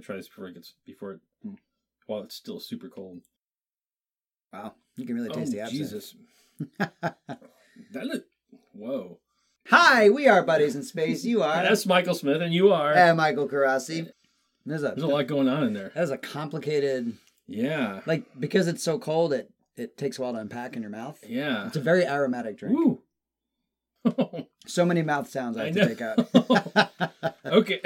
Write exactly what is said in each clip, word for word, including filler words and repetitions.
try this before it gets before it while it's still super cold. Wow, you can really taste oh, the absinthe. Jesus. That look. Whoa. Hi, we are Buddies in Space. You are. That's Michael Smith, and you are. And Michael Carassi. There's a, There's a lot going on in there. That is a complicated. Yeah. Like, because it's so cold, it, it takes a while to unpack in your mouth. Yeah. It's a very aromatic drink. Woo. So many mouth sounds I, I have know. to take out. Okay.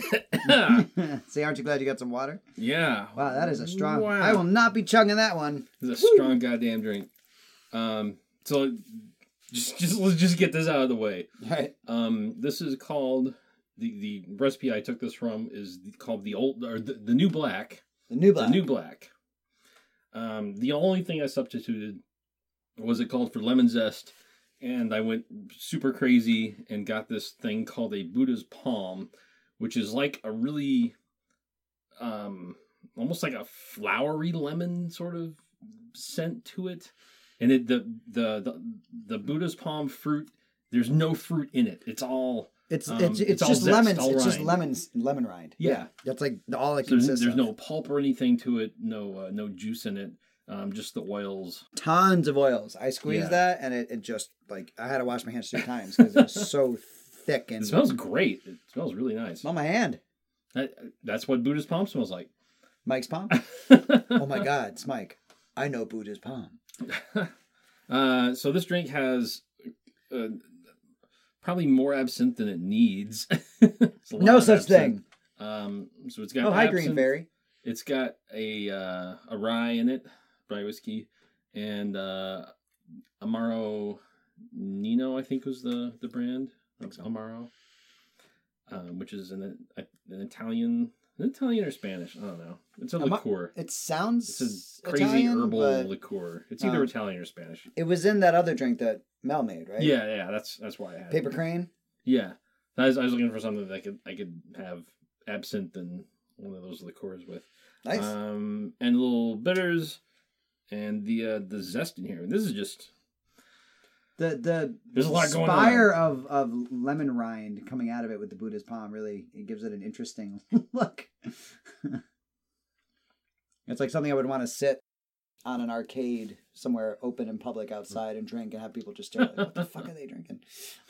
See, aren't you glad you got some water? Yeah. Wow, that is a strong... Wow. I will not be chugging that one. It's a Woo. strong goddamn drink. Um, so, just, just let's just get this out of the way. All right. Um, this is called... The, the recipe I took this from is called the old... or the, the New Black. The New Black. The New Black. Um, the only thing I substituted was it called for lemon zest, and I went super crazy and got this thing called a Buddha's Palm, which is like a really, um, almost like a flowery lemon sort of scent to it, and it the the the, the Buddha's Palm fruit. There's no fruit in it. It's all it's um, it's, it's, it's just zest, lemons. all It's just rind. lemons, lemon rind. Yeah. yeah, that's like all it So there's, consists there's of. no pulp or anything to it. No uh, no juice in it. Um, just the oils. Tons of oils. I squeezed Yeah. that, and it, it just, like, I had to wash my hands two times because it was so thick. And It smells great. It smells really nice. on my hand. That, that's what Buddha's Palm smells like. Mike's palm? Oh, my God. It's Mike. I know Buddha's palm. uh, so this drink has uh, probably more absinthe than it needs. It's a lot No of such absinthe. thing. Um, so it's got Oh, hi, absinthe. Green Fairy. It's got a uh, a rye in it, rye whiskey, and uh, Amaro Nino, I think was the, the brand. So. Amaro, um, which is an an Italian, an Italian or Spanish. I don't know. It's a Ama- liqueur. It sounds It's a crazy Italian, herbal but liqueur. It's either um, Italian or Spanish. it was in that other drink that Mel made, right? Yeah, yeah. That's that's why I had Paper it. Crane? Yeah, I was, I was looking for something that I could I could have absinthe and one of those liqueurs with. Nice. Um, and little bitters, and the uh, the zest in here. This is just The the there's a lot going spire of, of lemon rind coming out of it with the Buddha's palm really it gives it an interesting look. It's like something I would want to sit on an arcade somewhere open in public outside and drink and have people just stare like, what the fuck are they drinking?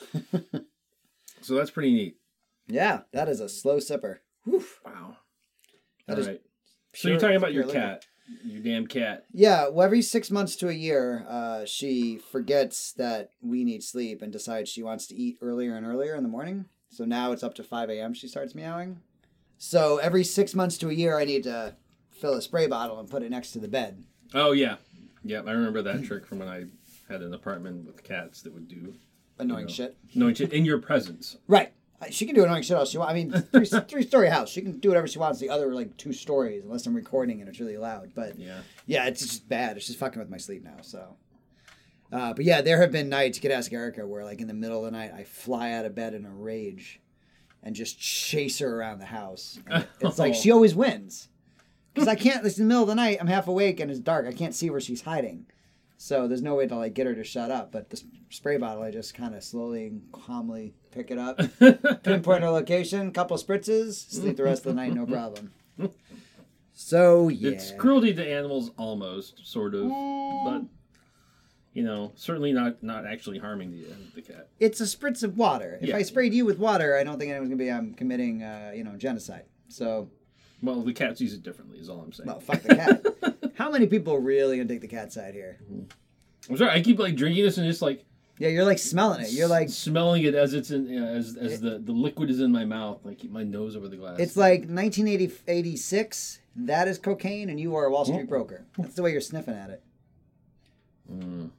so that's pretty neat. Yeah, that is a slow sipper. Whew. Wow. That All is right. So pure- you're talking about pure your liquor. cat, your damn cat. Yeah, well, every six months to a year, uh, she forgets that we need sleep and decides she wants to eat earlier and earlier in the morning. So now it's up to five a.m. she starts meowing. So every six months to a year, I need to fill a spray bottle and put it next to the bed. Oh yeah, yeah. I remember that trick from when I had an apartment with cats that would do Annoying you know, shit. annoying shit in your presence. Right. She can do annoying shit all she wants. I mean, three, three-story house. She can do whatever she wants. The other, like, two stories, unless I'm recording and it's really loud. But, Yeah. yeah, it's just bad. It's just fucking with my sleep now, so. Uh, but, yeah, there have been nights, you could ask Erica, where, like, in the middle of the night, I fly out of bed in a rage and just chase her around the house. And it's like, she always wins. Because I can't, it's in the middle of the night, I'm half awake and it's dark. I can't see where she's hiding. So there's no way to, like, get her to shut up. But the spray bottle, I just kind of slowly and calmly pick it up, pinpoint her location, couple spritzes, sleep the rest of the night, no problem. So, yeah. It's cruelty to animals, almost, sort of, but you know, certainly not not actually harming the uh, the cat. It's a spritz of water. If Yeah. I sprayed you with water, I don't think anyone's going to be um, committing, uh, you know, genocide. So, Well, the cat sees it differently, is all I'm saying. well, fuck the cat. How many people are really going to take the cat side here? I'm sorry, I keep like drinking this and just like Yeah, you're like smelling it. You're like, smelling it as it's in you know, as as It- the, the liquid is in my mouth. I keep my nose over the glass. it's like nineteen eighty-six, that is cocaine, and you are a Wall Street broker. That's the way you're sniffing at it. Mm.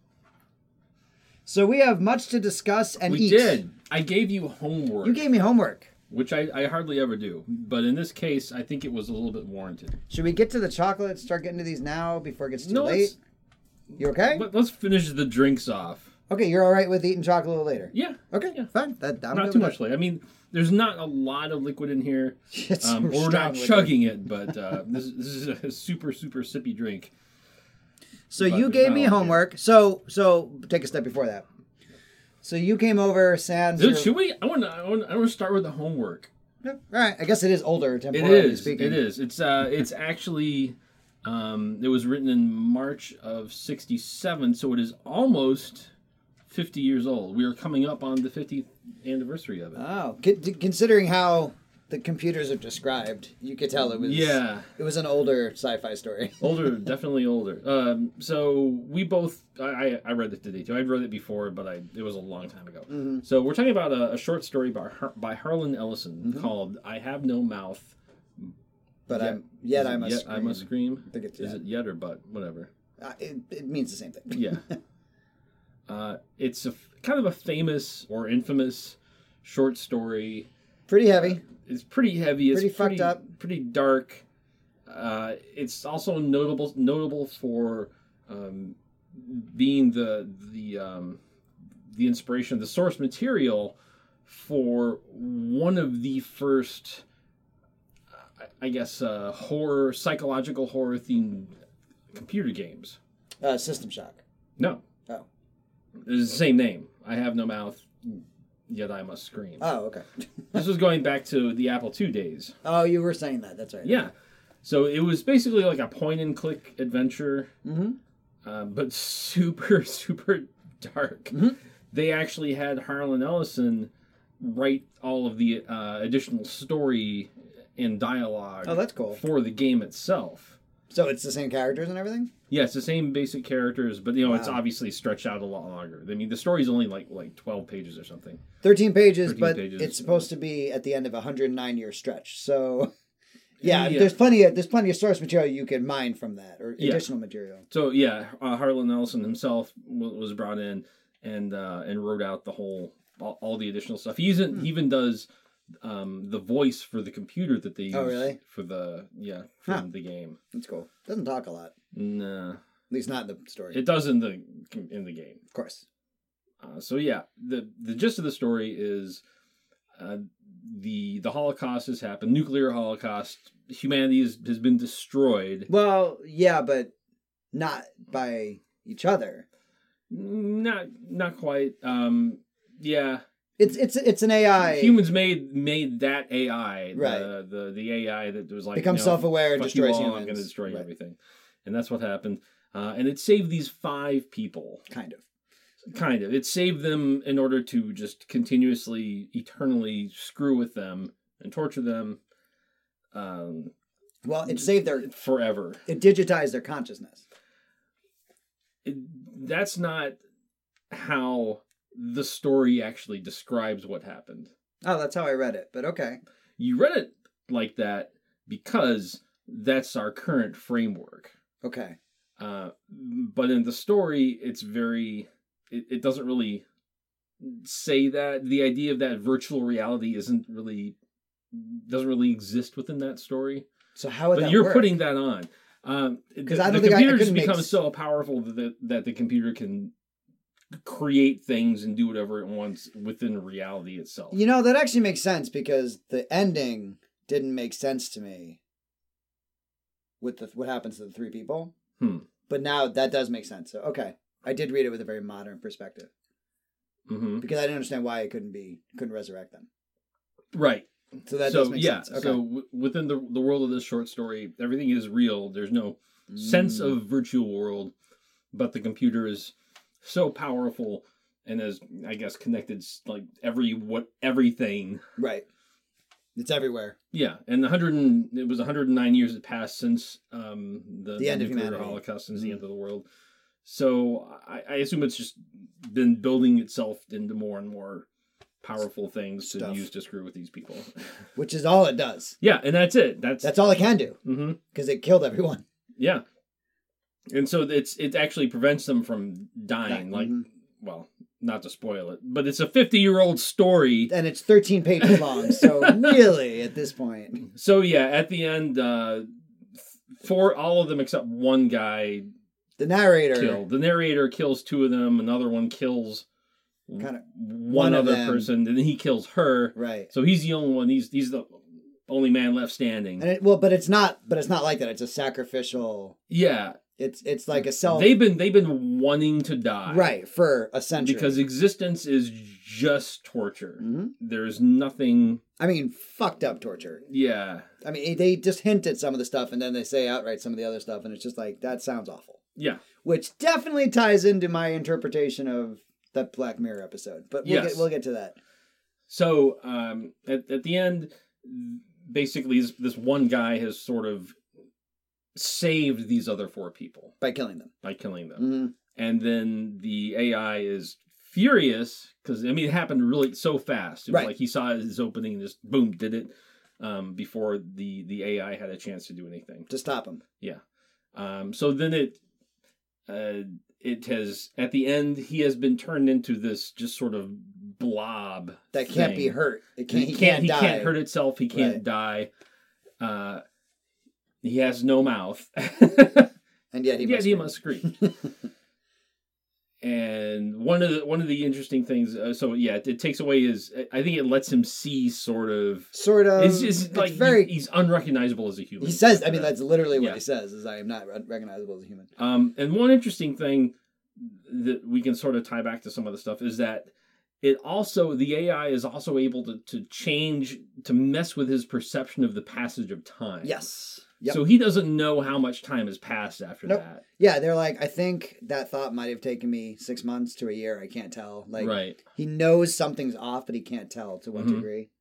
So we have much to discuss and We eat. did. I gave you homework, You gave me homework. which I, I hardly ever do, but in this case, I think it was a little bit warranted. Should we get to the chocolate? Start getting to these now before it gets too No, late? let's- You okay? Let, let's finish the drinks off. Okay, you're all right with eating chocolate a little later? Yeah, Okay, Yeah. fine. That, I'm not good too with much later. I mean, there's not a lot of liquid in here. that. It's Um, super or we're strong not liquid. chugging it, but uh, this, this is a super, super sippy drink. So but you there's gave not me a lot homework. So so take a step before that. So you came over, sans. Dude, your- should we? I want to. I want. I want to start with the homework. No, all right. I guess it is older, It temporarily is. speaking. It is. It's uh. It's actually. Um. It was written in March of sixty-seven, so it is almost fifty years old. We are coming up on the fiftieth anniversary of it. Oh, con- considering how the computers are described, you could tell it was Yeah. it was an older sci-fi story. Older, definitely older. Um, so we both, I, I I read it today too. I'd read it before, but I it was a long time ago. Mm-hmm. So we're talking about a, a short story by Har- by Harlan Ellison Mm-hmm. called "I Have No Mouth, But Yet- I'm yet is I it must yet scream. I must scream." I think it's Is yet. it yet or but? Whatever. Uh, it, it means the same thing. Yeah. uh, it's a f- kind of a famous or infamous short story. Pretty heavy. It's pretty heavy. It's Pretty fucked up. Pretty dark. Uh, it's also notable notable for um, being the the um, the inspiration, the source material for one of the first, uh, I guess, uh, horror, psychological horror themed computer games. Uh, System Shock. No. Oh. It's the same name. I have no mouth, yet I must scream. Oh, okay. This was going back to the Apple two days. Oh, you were saying that. That's right. Yeah. So it was basically like a point and click adventure, Mm-hmm. uh, but super, super dark. Mhm. They actually had Harlan Ellison write all of the uh, additional story and dialogue Oh, that's cool. for the game itself. So it's the same characters and everything? Yeah, it's the same basic characters, but you know it's Wow. obviously stretched out a lot longer. I mean, the story's only like like twelve pages or something. thirteen pages, thirteen but pages. it's supposed to be at the end of a one hundred nine year stretch. So, yeah, Yeah. there's plenty of there's plenty of source material you can mine from that, or Yeah. additional material. So yeah, uh, Harlan Ellison himself w- was brought in and uh, and wrote out the whole all, all the additional stuff. He even Hmm. he even does um, the voice for the computer that they use Oh, really? for the yeah for Huh. the game. That's cool. Doesn't talk a lot, Nah, at least not in the story. it does in the in the game. of course. Uh, so yeah, the the gist of the story is uh, the the Holocaust has happened, nuclear Holocaust. Humanity has, has been destroyed. Well, yeah, but not by each other. Not not quite. Um, yeah, It's it's it's an A I humans made made that A I, Right. the, the the A I that was like becomes you know, self-aware and fuck you destroys all, humans. I'm going to destroy Right. everything, and that's what happened. Uh, and it saved these five people, Kind of. kind of. It saved them in order to just continuously, eternally screw with them and torture them, um, Well, it saved their forever. it digitized their consciousness. It, that's not how the story actually describes what happened. Oh, that's how I read it. But okay. You read it like that because that's our current framework. Okay. Uh, but in the story, it's very, it, it doesn't really say that. The idea of that virtual reality isn't really, doesn't really exist within that story. So how would But that you're work? putting that on. Um, Because the, I don't the think I- I computer just couldn't make becomes s- so powerful that the, that the computer can create things and do whatever it wants within reality itself. You know, that actually makes sense because the ending didn't make sense to me with the, what happens to the three people. Hmm. But now that does make sense. So, okay. I did read it with a very modern perspective hmm because I didn't understand why it couldn't be, couldn't resurrect them. Right. So that so does make yeah, sense. Okay. so w- within the the world of this short story, everything is real. There's no sense Mm. of virtual world, but the computer is so powerful and is, I guess, connected s- like every what everything. Right. It's everywhere. Yeah, and the hundred and, it was one hundred nine years had passed since um, the, The end of nuclear humanity. Holocaust, since Mhm. the end of the world. So I, I assume it's just been building itself into more and more powerful things to Stuff. use to screw with these people. Which is all it does. Yeah, and that's it. That's That's all it can do hmm because it killed everyone. yeah, and so it's it actually prevents them from dying. Like, Mhm. well, not to spoil it, but it's a fifty year old story. And it's thirteen pages long. So really, at this point, So yeah, at the end, uh, for all of them except one guy the narrator killed. The narrator kills two of them. Another one kills Kinda- one, one of other them. person, and then he kills her. right. So he's the only one. He's he's the only man left standing. And it, well, but it's not. But it's not like that. It's a sacrificial. Yeah, It's it's like a self They've been they've been wanting to die, right for a century because existence is just torture. Mm-hmm. There's nothing. I mean, fucked up torture. Yeah. I mean, they just hint at some of the stuff, and then they say outright some of the other stuff, and it's just like that sounds awful. Yeah. Which definitely ties into my interpretation of that Black Mirror episode, but we'll Yes. get we'll get to that. So um, at at the end, basically, this, this one guy has sort of saved these other four people By killing them. by killing them. Mm-hmm. And then the A I is furious because, I mean, it happened really so fast. It was Right. like he saw his opening and just boom, did it um, before the, the A I had a chance to do anything. To stop them. Yeah. Um, so then it uh, it has, at the end, he has been turned into this just sort of blob That can't thing. be hurt. It can't. He He, can't, can't, he die. can't hurt itself. He can't Right. die. Uh, he has no mouth. And yet he Yet must. he scream. must scream. And one of the one of the interesting things, uh, so yeah, it, it takes away his. I think it lets him see sort of. Sort of. It's just it's like very. he- he's unrecognizable as a human. He says. I after mean, that. that's literally what Yeah. he says. Is I am not re- recognizable as a human. Um, and one interesting thing that we can sort of tie back to some of the stuff is that it also, the A I is also able to, to change, to mess with his perception of the passage of time. Yes. Yep. So he doesn't know how much time has passed after Nope. that. Yeah, they're like, I think that thought might have taken me six months to a year. I can't tell. Like, Right. he knows something's off, but he can't tell to what Mhm. degree.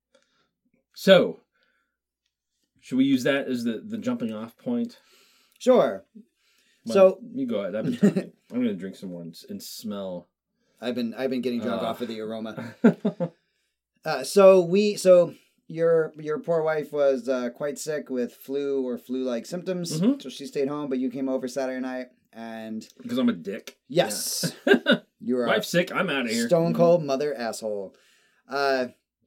So, should we use that as the, the jumping off point? Sure. Well, So- you go ahead. I've been talking. I'm going to drink some more and, and smell. I've been I've been getting drunk Uh. off of the aroma. Uh, so we so your your poor wife was uh, quite sick with flu or flu-like symptoms, Mhm. so she stayed home. But you came over Saturday night, and Because I'm a dick. yes, Yeah. you were Wife's sick. I'm out of here. stone cold mother asshole. Uh,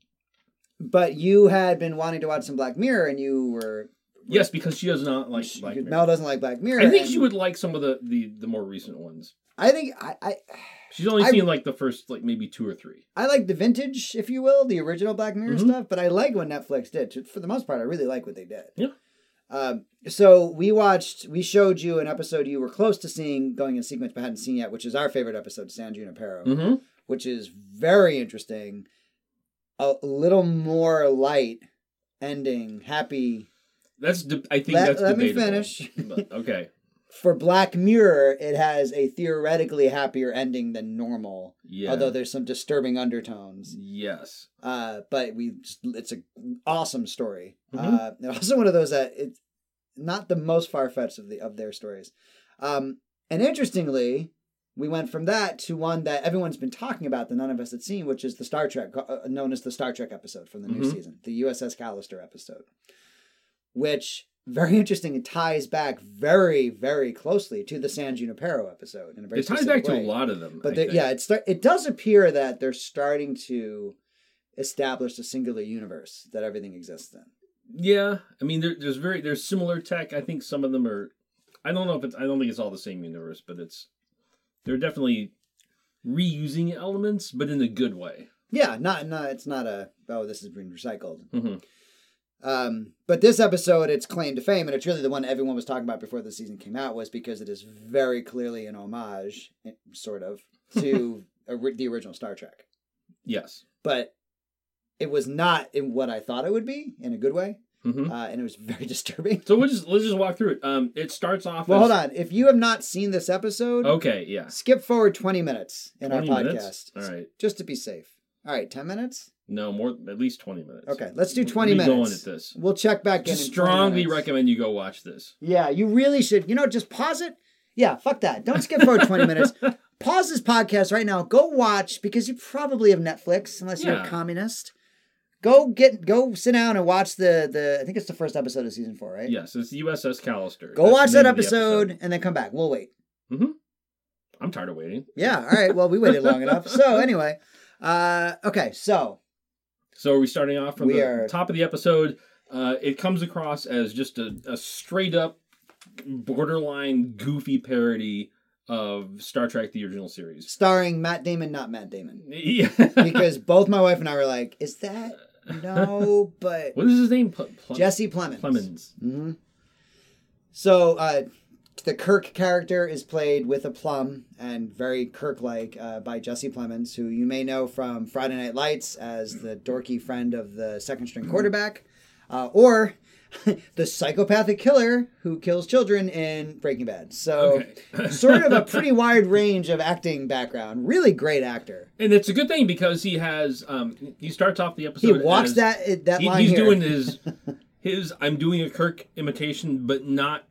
but you had been wanting to watch some Black Mirror, and you were Yes, because she does not like she- Black Mirror. Mel doesn't like Black Mirror. I think and she would like some of the, the, the more recent ones. I think I, I She's only I- seen like the first like maybe two or three. I like the vintage, if you will, the original Black Mirror Mhm. stuff. But I like what Netflix did. For the most part, I really like what they did. Yeah. Um, so we watched, we showed you an episode you were close to seeing, going in sequence, but hadn't seen yet, which is our favorite episode, San Junipero, Mm-hmm. which is very interesting. A little more light ending, happy. That's de- I think Let- that's let me debatable. finish. But, okay. For Black Mirror, it has a theoretically happier ending than normal, Yeah. although there's some disturbing undertones. Yes. Uh, but we, just, it's an awesome story. Mhm. Uh, and also one of those that it's not the most far fetched of the of their stories. Um, and interestingly, we went from that to one that everyone's been talking about that none of us had seen, which is the Star Trek, uh, known as the Star Trek episode from the new Mhm. season, the U S S Callister episode, which very interesting. It ties back very, very closely to the San Junipero episode in a very It ties specific back to way. a lot of them. But I they, think. yeah, it start, it does appear that they're starting to establish a singular universe that everything exists in. Yeah. I mean, there, there's very there's similar tech. I think some of them are. I don't know if it's. I don't think it's all the same universe, but it's. They're definitely reusing elements, but in a good way. Yeah, not not it's not a oh this has been recycled. Mm-hmm. Um, but this episode, its claim to fame, and it's really the one everyone was talking about before the season came out, was because it is very clearly an homage, sort of, to a, the original Star Trek. Yes. But it was not in what I thought it would be, in a good way, Mm-hmm. uh, and it was very disturbing. So we'll just let's just walk through it. Um, it starts off. Well, as, hold on. If you have not seen this episode, Okay. Yeah. skip forward twenty minutes in our twenty podcast, minutes? All right. just to be safe. All right, ten minutes? No more. At least twenty minutes. Okay, let's do We'll twenty be minutes. Going at this. We'll check back in. Just in twenty strongly minutes. recommend you go watch this. Yeah, you really should. You know, just pause it. Yeah, fuck that. Don't skip forward twenty minutes. Pause this podcast right now. Go watch, because you probably have Netflix, unless you're a Yeah. communist. Go get, go sit down and watch the, the, I think it's the first episode of season four, right? Yes, it's U S S Callister. Go That's watch the name that of the episode, and then come back. We'll wait. I'm tired of waiting. Yeah, all right. Well, we waited long enough. So anyway, uh, okay, so. So are we starting off from We the are- top of the episode? Uh, it comes across as just a, a straight up, borderline goofy parody of Star Trek: The Original Series. Starring Matt Damon, not Matt Damon. Yeah. Because both my wife and I were like, is that? No, but What is his name? Pl- Pl- Jesse Plemons. Plemons. hmm So, uh, the Kirk character is played with a plum and very Kirk-like uh, by Jesse Plemons, who you may know from Friday Night Lights as the dorky friend of the second-string quarterback, uh, or the psychopathic killer who kills children in Breaking Bad. So Okay. sort of a pretty wide range of acting background. Really great actor. And it's a good thing because he has. Um, he starts off the episode. He walks as, that that he, line He's here. doing his his. I'm doing a Kirk imitation, but not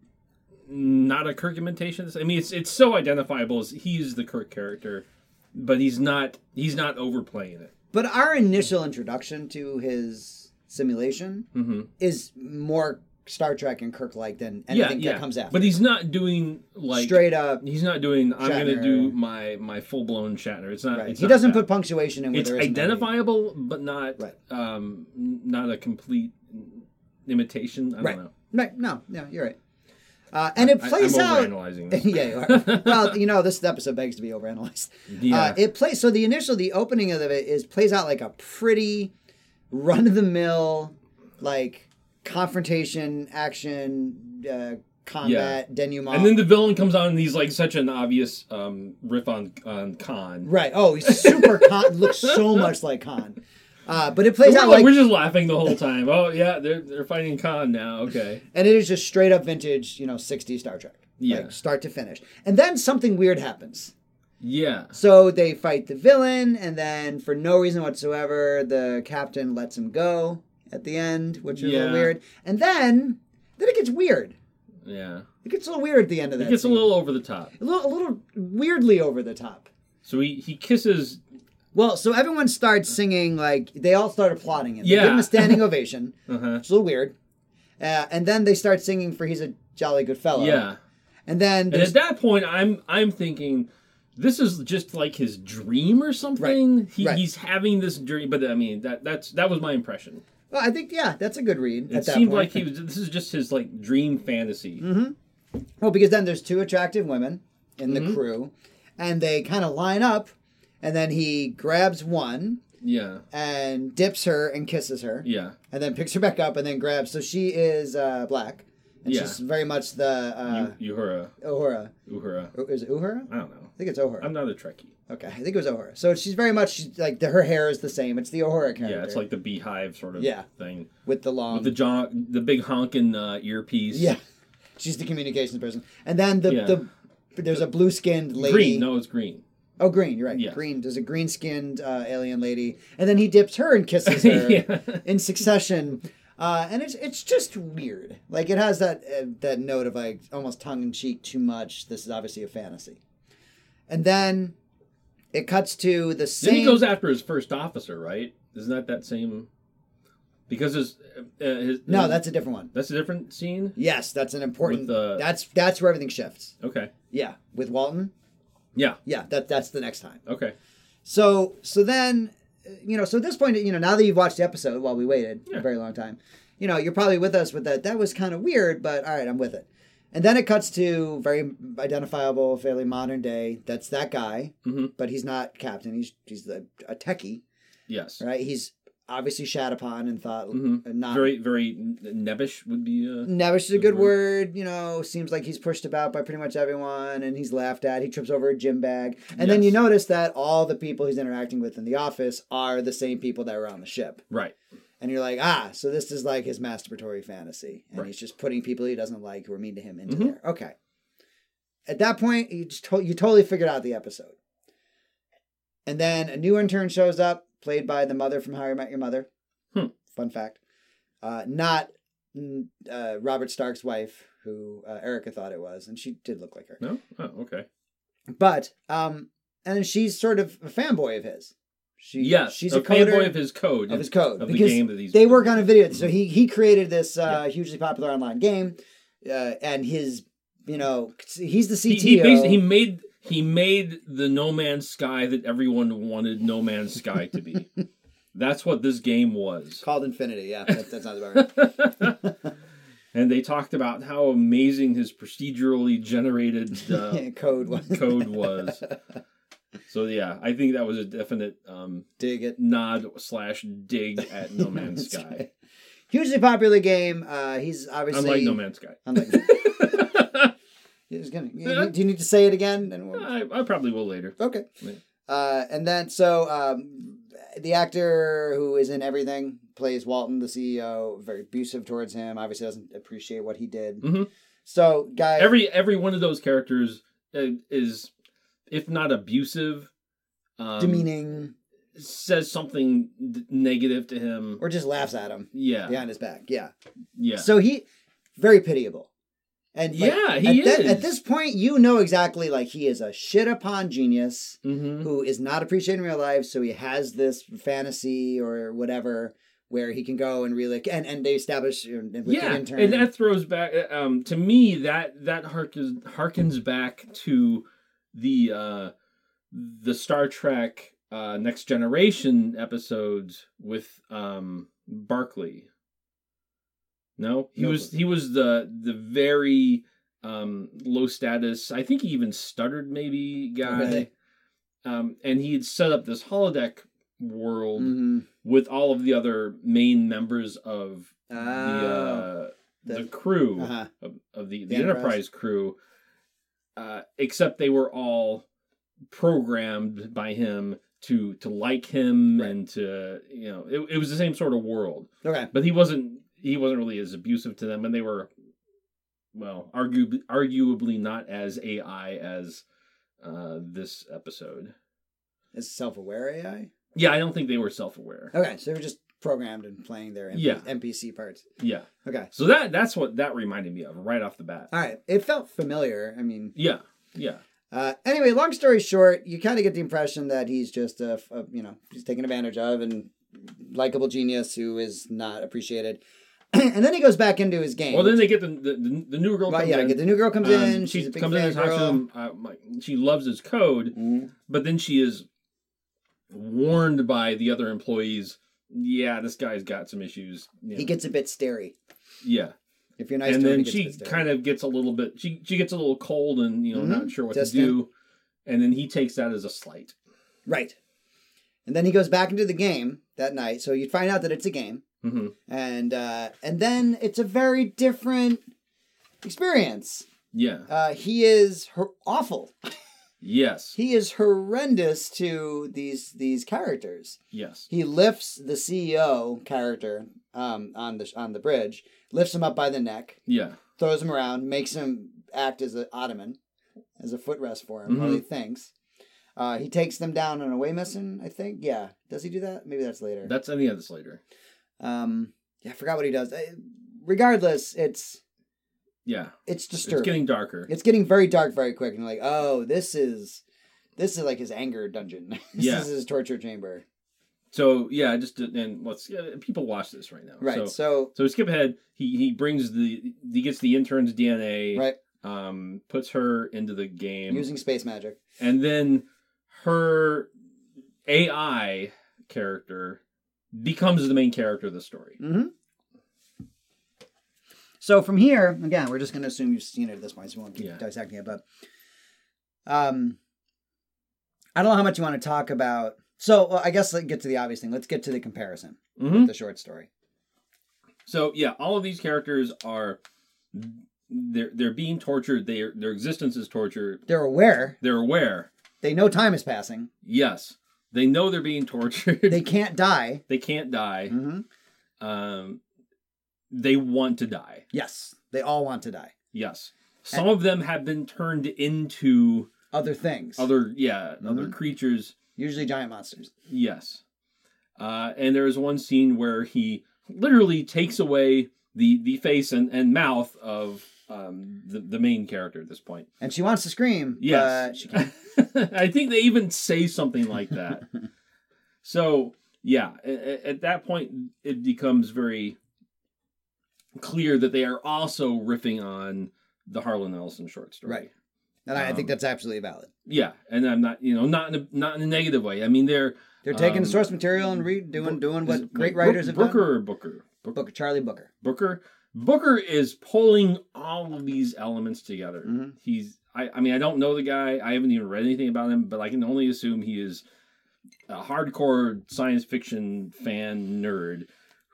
not a Kirk imitation. I mean, it's it's so identifiable as he's the Kirk character, but he's not he's not overplaying it. But our initial introduction to his simulation Mm-hmm. is more Star Trek and Kirk-like than anything yeah, yeah. that comes after. But he's not doing like Straight up. He's not doing. I'm going to Shatner. do my my full blown Shatner. It's not. Right. It's He not doesn't that. put punctuation in where It's there isn't any. identifiable, but not Right. um not a complete imitation. I don't Right. know. Right. No, no, you're right. Uh, and it I- plays I'm out. overanalyzing this. Yeah, you are. Well, you know, this episode begs to be overanalyzed. Yeah. Uh, it plays. So the initial, the opening of it is plays out like a pretty run of the mill, like confrontation, action, uh, combat, denouement. And then the villain comes on, and he's like such an obvious um, riff on on Khan. right. Oh, he's super Khan. Looks so much like Khan. Uh, but it plays We're, out like, like, we're just laughing the whole time. Oh yeah, they're they're fighting Khan now. Okay. and it is just straight up vintage, you know, sixties Star Trek. Yeah. Like, start to finish. And then something weird happens. Yeah. So they fight the villain, and then for no reason whatsoever, the captain lets him go at the end, which is a little Yeah. weird. And then, then it gets weird. Yeah. It gets a little weird at the end of that. It gets a scene. little over the top. a little, a little weirdly over the top. So he he kisses. Well, so everyone starts singing, like, they all start applauding him. They Yeah. give him a standing ovation. Uh-huh. It's a little weird. Uh, and then they start singing for He's a Jolly Good Fellow. Yeah. And then And there's at that point, I'm I'm thinking, this is just like his dream or something. He, Right. He's having this dream, but I mean that that's that was my impression. well, I think, yeah, that's a good read It at that seemed point. like he was. This is just his like dream fantasy. Mm-hmm. Well, because then there's two attractive women in the Mhm. crew, and they kind of line up, and then he grabs one Yeah, and dips her and kisses her, yeah, and then picks her back up and then grabs. So she is uh, black, and Yeah. she's very much the uh, U- Uhura, Uhura. Uhura. Oh, is it Uhura? I don't know. I think it's Uhura. I'm not a Trekkie. Okay, I think it was Uhura. So she's very much she's like the, her hair is the same. It's the Uhura character. Yeah, it's like the beehive sort of Yeah. thing with the long with the John, the big honking uh, earpiece. yeah. She's the communications person, and then the Yeah. the there's a blue skinned lady. green. No, it's green. Oh, green. You're right. Yeah. Green. There's a green skinned uh, alien lady, and then he dips her and kisses her Yeah. in succession. Uh, and it's it's just weird. Like it has that uh, that note of like almost tongue in cheek, too much. This is obviously a fantasy. And then it cuts to the same. Then he goes after his first officer, right? Isn't that that same? Because his, uh, his no, his- that's a different one. that's a different scene. Yes, that's an important. With the- That's that's where everything shifts. Okay. Yeah, with Walton. Yeah. Yeah, that that's the next time. Okay. So so then, uh, you know, so at this point, you know, now that you've watched the episode while we waited Yeah. a very long time, you know, you're probably with us with that. That was kind of weird, but all right, I'm with it. And then it cuts to very identifiable, fairly modern day. That's that guy, Mm-hmm. but he's not captain. He's he's the, a techie, Yes. right? He's obviously shat upon and thought Mhm. uh, not Very, very nebbish would be. Uh, Nevish is a good Good word. You know, seems like he's pushed about by pretty much everyone, and he's laughed at. He trips over a gym bag, and then Yes. you notice that all the people he's interacting with in the office are the same people that were on the ship. right. And you're like, ah, so this is like his masturbatory fantasy, and Right. he's just putting people he doesn't like who are mean to him into Mhm. there. Okay. At that point, you just to- you totally figured out the episode, and then a new intern shows up, played by the mother from How I Met Your Mother. Hmm. Fun fact. Uh, not mm, uh, Robert Stark's wife, who uh, Erica thought it was, and she did look like her. No. Oh, okay. But um, and she's sort of a fanboy of his. She, Yes. she's a a coder fanboy of his code. of his code of the because game that he's. they work on a video. So he he created this uh, hugely popular online game, uh, and his you know he's the He, C T O. he basically he made he made the No Man's Sky that everyone wanted No Man's Sky to be. That's what this game was. Called Infinity. Yeah, that, that sounds about right. And they talked about how amazing his procedurally generated uh, Code was. code was. So yeah, I think that was a definite um, Dig it. nod slash dig at No Man's That's Sky. right. Hugely popular game. Uh, he's obviously Unlike No Man's Sky. Unlike, He's gonna. Yeah. Do you need to say it again? And we'll... I, I probably will later. Okay. Yeah. Uh, and then so um, the actor who is in everything plays Walton, the C E O. Very abusive towards him. Obviously, doesn't appreciate what he did. Mm-hmm. So, guy, every every one of those characters uh, is, if not abusive, um, demeaning, says something d- negative to him, or just laughs at him. Yeah, behind his back. Yeah, yeah. So he very pitiable. And like, yeah, he at is. That, at this point, you know exactly, like, he is a shit upon genius mm-hmm. who is not appreciated in real life. So he has this fantasy or whatever where he can go and really and and they establish with yeah, the intern. And that throws back um, to me that that harkens harkens back to the uh, the Star Trek uh, Next Generation episodes with um, Barclay. No, he no. was he was the the very um, low status. I think he even stuttered maybe guy, really? um, and he had set up this holodeck world Mm-hmm. with all of the other main members of Oh, the, uh, the the- crew uh-huh. of, of the, the, The Enterprise. Enterprise. crew, uh, except they were all programmed by him to to like him Right. and to you know it, it was the same sort of world. Okay. But he wasn't he wasn't really as abusive to them, and they were well arguably arguably not as A I as uh, this episode. Is self-aware A I? Yeah, I don't think they were self-aware. Okay, so they were just programmed and playing their M P- Yeah. N P C parts. Yeah. Okay. So that that's what that reminded me of right off the bat. All right. It felt familiar. I mean, Yeah. Yeah. uh, anyway, long story short, you kind of get the impression that he's just a, a, you know, he's taken advantage of and likable genius who is not appreciated. And then he goes back into his game. Well, then they get the the, the new girl. Right, Comes yeah, in. get the new girl comes Um, in. She She's a big comes in fan and talks to girl. him. Uh, like, she loves his code, Mhm. but then she is warned by the other employees. Yeah, this guy's got some issues. You know. He gets a bit starey. Yeah, If you're nice and to him, then he gets a she bit starey. kind of gets a little bit. She she gets a little cold and you know Mhm. not sure what Distant. to do, and then he takes that as a slight. Right. And then he goes back into the game that night. So you find out that it's a game. Mm-hmm. And uh, and then it's a very different experience. Yeah. Uh, he is her- awful. Yes. He is horrendous to these these characters. Yes. He lifts the C E O character um, on the on the bridge, lifts him up by the neck, Yeah. throws him around, makes him act as an ottoman, as a footrest for him while he thinks. Uh, he takes them down on a way mission, I think. Yeah. Does he do that? Maybe that's later. That's any of this later. Um, yeah, I forgot what he does. Uh, Regardless, it's Yeah. it's disturbing. It's getting darker. It's getting very dark very quick, and you're like, oh, this is this is like his anger dungeon. This Yeah. is his torture chamber. So yeah, just to, and let's yeah, people watch this right now. Right. So, So, so skip ahead. He he brings the he gets the intern's D N A. right, Um, puts her into the game, using space magic. and then her A I character becomes the main character of the story. Mm-hmm. So from here, again, we're just going to assume you've seen it at this point, so we won't keep Yeah. dissecting it. But um, I don't know how much you want to talk about. So well, I guess let's get to the obvious thing. Let's get to the comparison Mhm. with the short story. So yeah, all of these characters are they're they're being tortured. Their their existence is torture. They're aware. They're aware. They know time is passing. Yes, they know they're being tortured. They can't die. They can't die. Mm-hmm. Um, they want to die. Yes, they all want to die. Yes, some of them have been turned into Other things. other yeah other Mhm. creatures. Usually giant monsters. Yes, uh, and there is one scene where he literally takes away the the face and, and mouth of um, the the main character at this point. And she wants to scream, Yes. but she can't. I think they even say something like that. So yeah, at, at that point it becomes very clear that they are also riffing on the Harlan Ellison short story. Right. And I, I think Um, that's absolutely valid. Yeah, and I'm not, you know, not in a, not in a negative way. I mean, they're They're taking um, the source material and re- doing doing is what it- great Brook- writers have Booker done. or Booker? Booker. Booker, Charlie Booker. Booker. Booker is pulling all of these elements together. Mhm. He's, I, I mean, I don't know the guy. I haven't even read anything about him, but I can only assume he is a hardcore science fiction fan nerd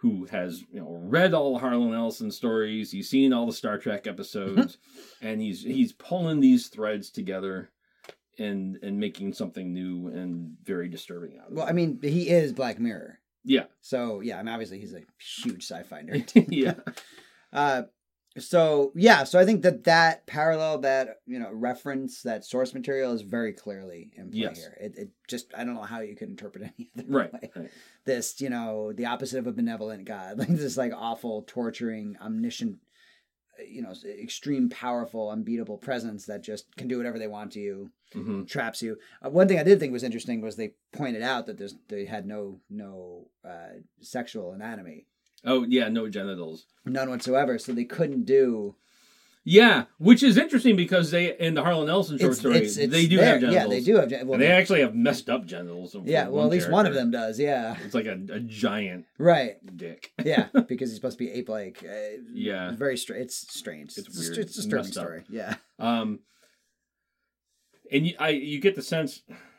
who has, you know, read all Harlan Ellison stories, he's seen all the Star Trek episodes, and he's he's pulling these threads together and and making something new and very disturbing out of Well, it. I mean, he is Black Mirror. Yeah. So, yeah, I mean, obviously he's a huge sci-fi nerd. Yeah. Uh, so, yeah, so I think that that parallel, that, you know, reference, that source material is very clearly in play Yes. here. It, it just, I don't know how you could interpret any other Right. way. right. This, you know, the opposite of a benevolent God, like this like awful, torturing, omniscient, you know, extreme, powerful, unbeatable presence that just can do whatever they want to you, Mm-hmm. traps you. Uh, one thing I did think was interesting was they pointed out that there's they had no no uh, sexual anatomy, Oh, yeah, no genitals. none whatsoever, so they couldn't do. Yeah, which is interesting because they, in the Harlan Ellison short It's, story, it's, it's they do there. have genitals. Yeah, they do have. Gen- well, And they actually have messed up genitals. for yeah, well, at least one of character. them does. Yeah, It's like a, a giant right. dick. Yeah, because he's supposed to be ape-like. Uh, Yeah. very strange. It's strange. It's It's, weird. a, it's a disturbing Messed up. story. Yeah. Um, and you, I, you get the sense.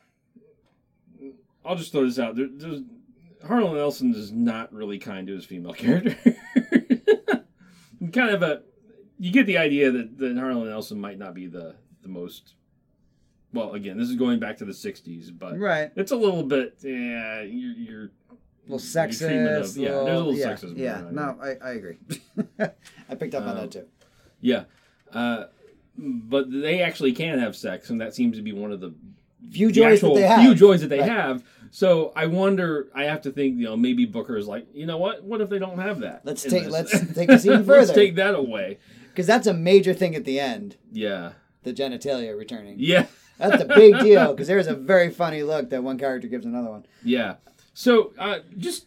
I'll just throw this out. There, there's, Harlan Ellison is not really kind to his female character. Kind of a, you get the idea that, that Harlan Ellison might not be the the most. Well, again, this is going back to the sixties, but Right. it's a little bit. Yeah, you're. you're A little sexist. Of, yeah, there's a little yeah, sexism. Yeah, going on. no, I, I agree. I picked up on Um, that too. Yeah. Uh, but they actually can have sex, and that seems to be one of the Few the joys that actual they have. few joys that they Right. have. So I wonder. I have to think. You know, maybe Booker is like, you know what? What if they don't have that? Let's in take this? let's take this even Let's further take that away. because that's a major thing at the end. Yeah. The genitalia returning. Yeah. That's a big deal because there's a very funny look that one character gives another one. Yeah. So uh, just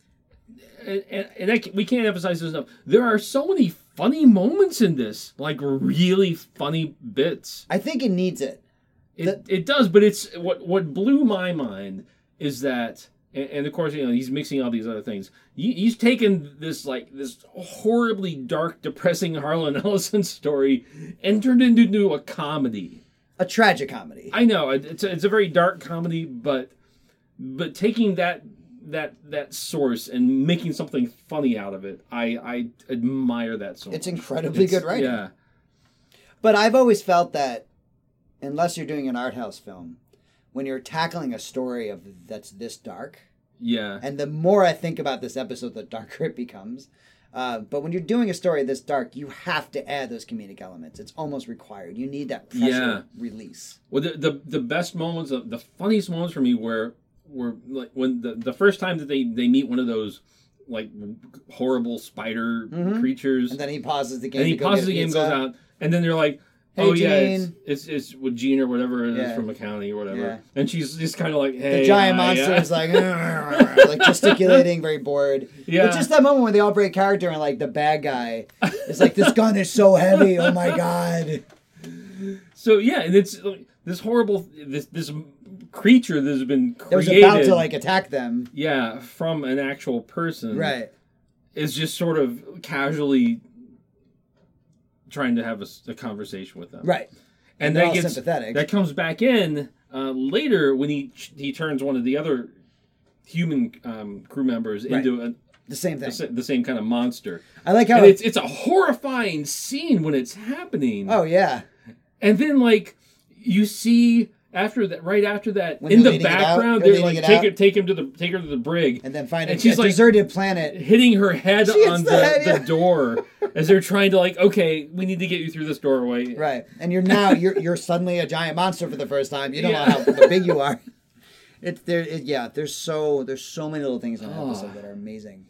and, and, and I, we can't emphasize this enough. There are so many funny moments in this, like really funny bits. I think it needs it. It, it does, but it's what what blew my mind is that, and, and of course, you know, he's mixing all these other things. He, he's taken this like this horribly dark, depressing Harlan Ellison story and turned it into a comedy. A tragic comedy. I know it's a, it's a very dark comedy, but but taking that that that source and making something funny out of it, I I admire that so much. It's incredibly good writing. Yeah, But I've always felt that unless you're doing an art house film, when you're tackling a story of that's this dark, yeah, and the more I think about this episode, the darker it becomes. Uh, but when you're doing a story this dark, you have to add those comedic elements. It's almost required. You need that pressure Yeah. release. Well, the, the the best moments, the the funniest moments for me were were like when the the first time that they they meet one of those like horrible spider Mhm. creatures, And then he pauses the game. and he to go pauses get the game, pizza. goes out, and then they're like, Hey, "Oh yeah, it's, Gene." it's it's with Gene or whatever it is Yeah. from accounting or whatever," Yeah. and she's just kind of like, "Hey, The giant hi, monster yeah. is like, like gesticulating, very bored. Yeah. But just that moment when they all break character and like the bad guy is like, this gun is so heavy. Oh my god. So yeah, and it's like, this horrible this this creature that has been That was created, about to like attack them. yeah, from an actual person, Right. is just sort of casually trying to have a, s- a conversation with them. Right. And, they're that all gets sympathetic. that comes back in uh, later when he he turns one of the other human um, crew members Right. into a, The same the, thing. sa- the same kind of monster. I like how. And it's it's a horrifying scene when it's happening. oh yeah. And then like you see after that, right after that, When in they're the leading it out, background, they're they're like leading it take out. her take him to the take her to the brig. And then find And a she's a like- deserted planet. Hitting her head She hits on the the, head, yeah. the door as they're trying to like, okay, we need to get you through this doorway. Right. And you're now you're you're suddenly a giant monster for the first time. You don't Yeah. know how how big you are. It's there. It, yeah. There's so there's so many little things in the Oh. episode that are amazing.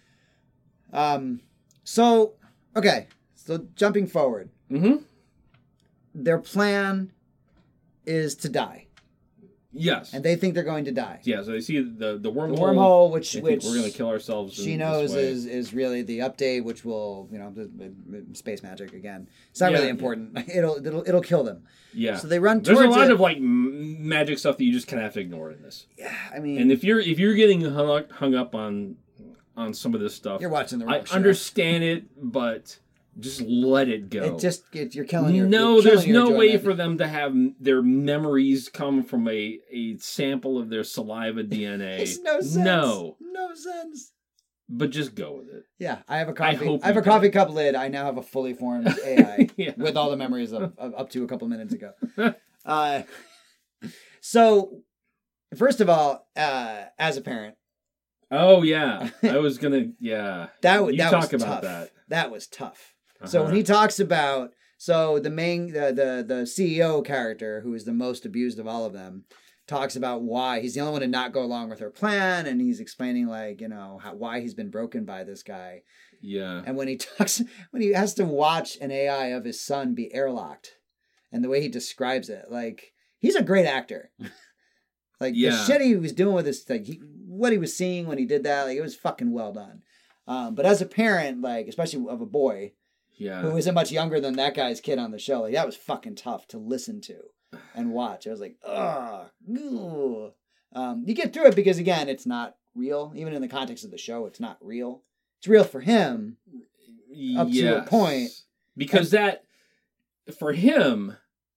Um. So okay. So jumping forward, Mm-hmm. their plan is to die, Yes. and they think they're going to die. Yeah, so they see the the wormhole. The wormhole, which They which think we're going to kill ourselves. she in knows this way. is is really the update, which will, you know, the, the, the space magic again. It's not Yeah, really yeah. important. It'll it'll it'll kill them. Yeah. So they run There's a towards lot it. of like m- magic stuff that you just kind of have to ignore in this. Yeah, I mean, And if you're if you're getting hung up, hung up on on some of this stuff, you're watching the wrong I show. understand it, but just let it go. It just it, you're killing your. no, you're killing there's your no way enjoyment. for them to have m- their memories come from a, a sample of their saliva D N A. Makes no sense. No. no sense. but just go with it. Yeah, I have a coffee. I, hope I have you a coffee do. cup lid. I now have a fully formed A I Yeah. with all the memories of, of up to a couple minutes ago. Uh, so, first of all, uh, as a parent, Oh yeah, I was gonna. Yeah, that w- you that talk was about tough. that. That was tough. So when Uh-huh. he talks about so the main the, the the C E O character who is the most abused of all of them talks about why he's the only one to not go along with her plan, and he's explaining like you know how, why he's been broken by this guy. Yeah, And when he talks, when he has to watch an A I of his son be airlocked, and the way he describes it, like he's a great actor. Like Yeah. the shit he was doing with his, like he, what he was seeing when he did that, like it was fucking well done. Um, but as a parent, like especially of a boy yeah. who isn't much younger than that guy's kid on the show, like that was fucking tough to listen to and watch. I was like, ugh, ugh. Um, you get through it because again, it's not real. Even in the context of the show, it's not real. It's real for him up to a Yes. point. because that for him,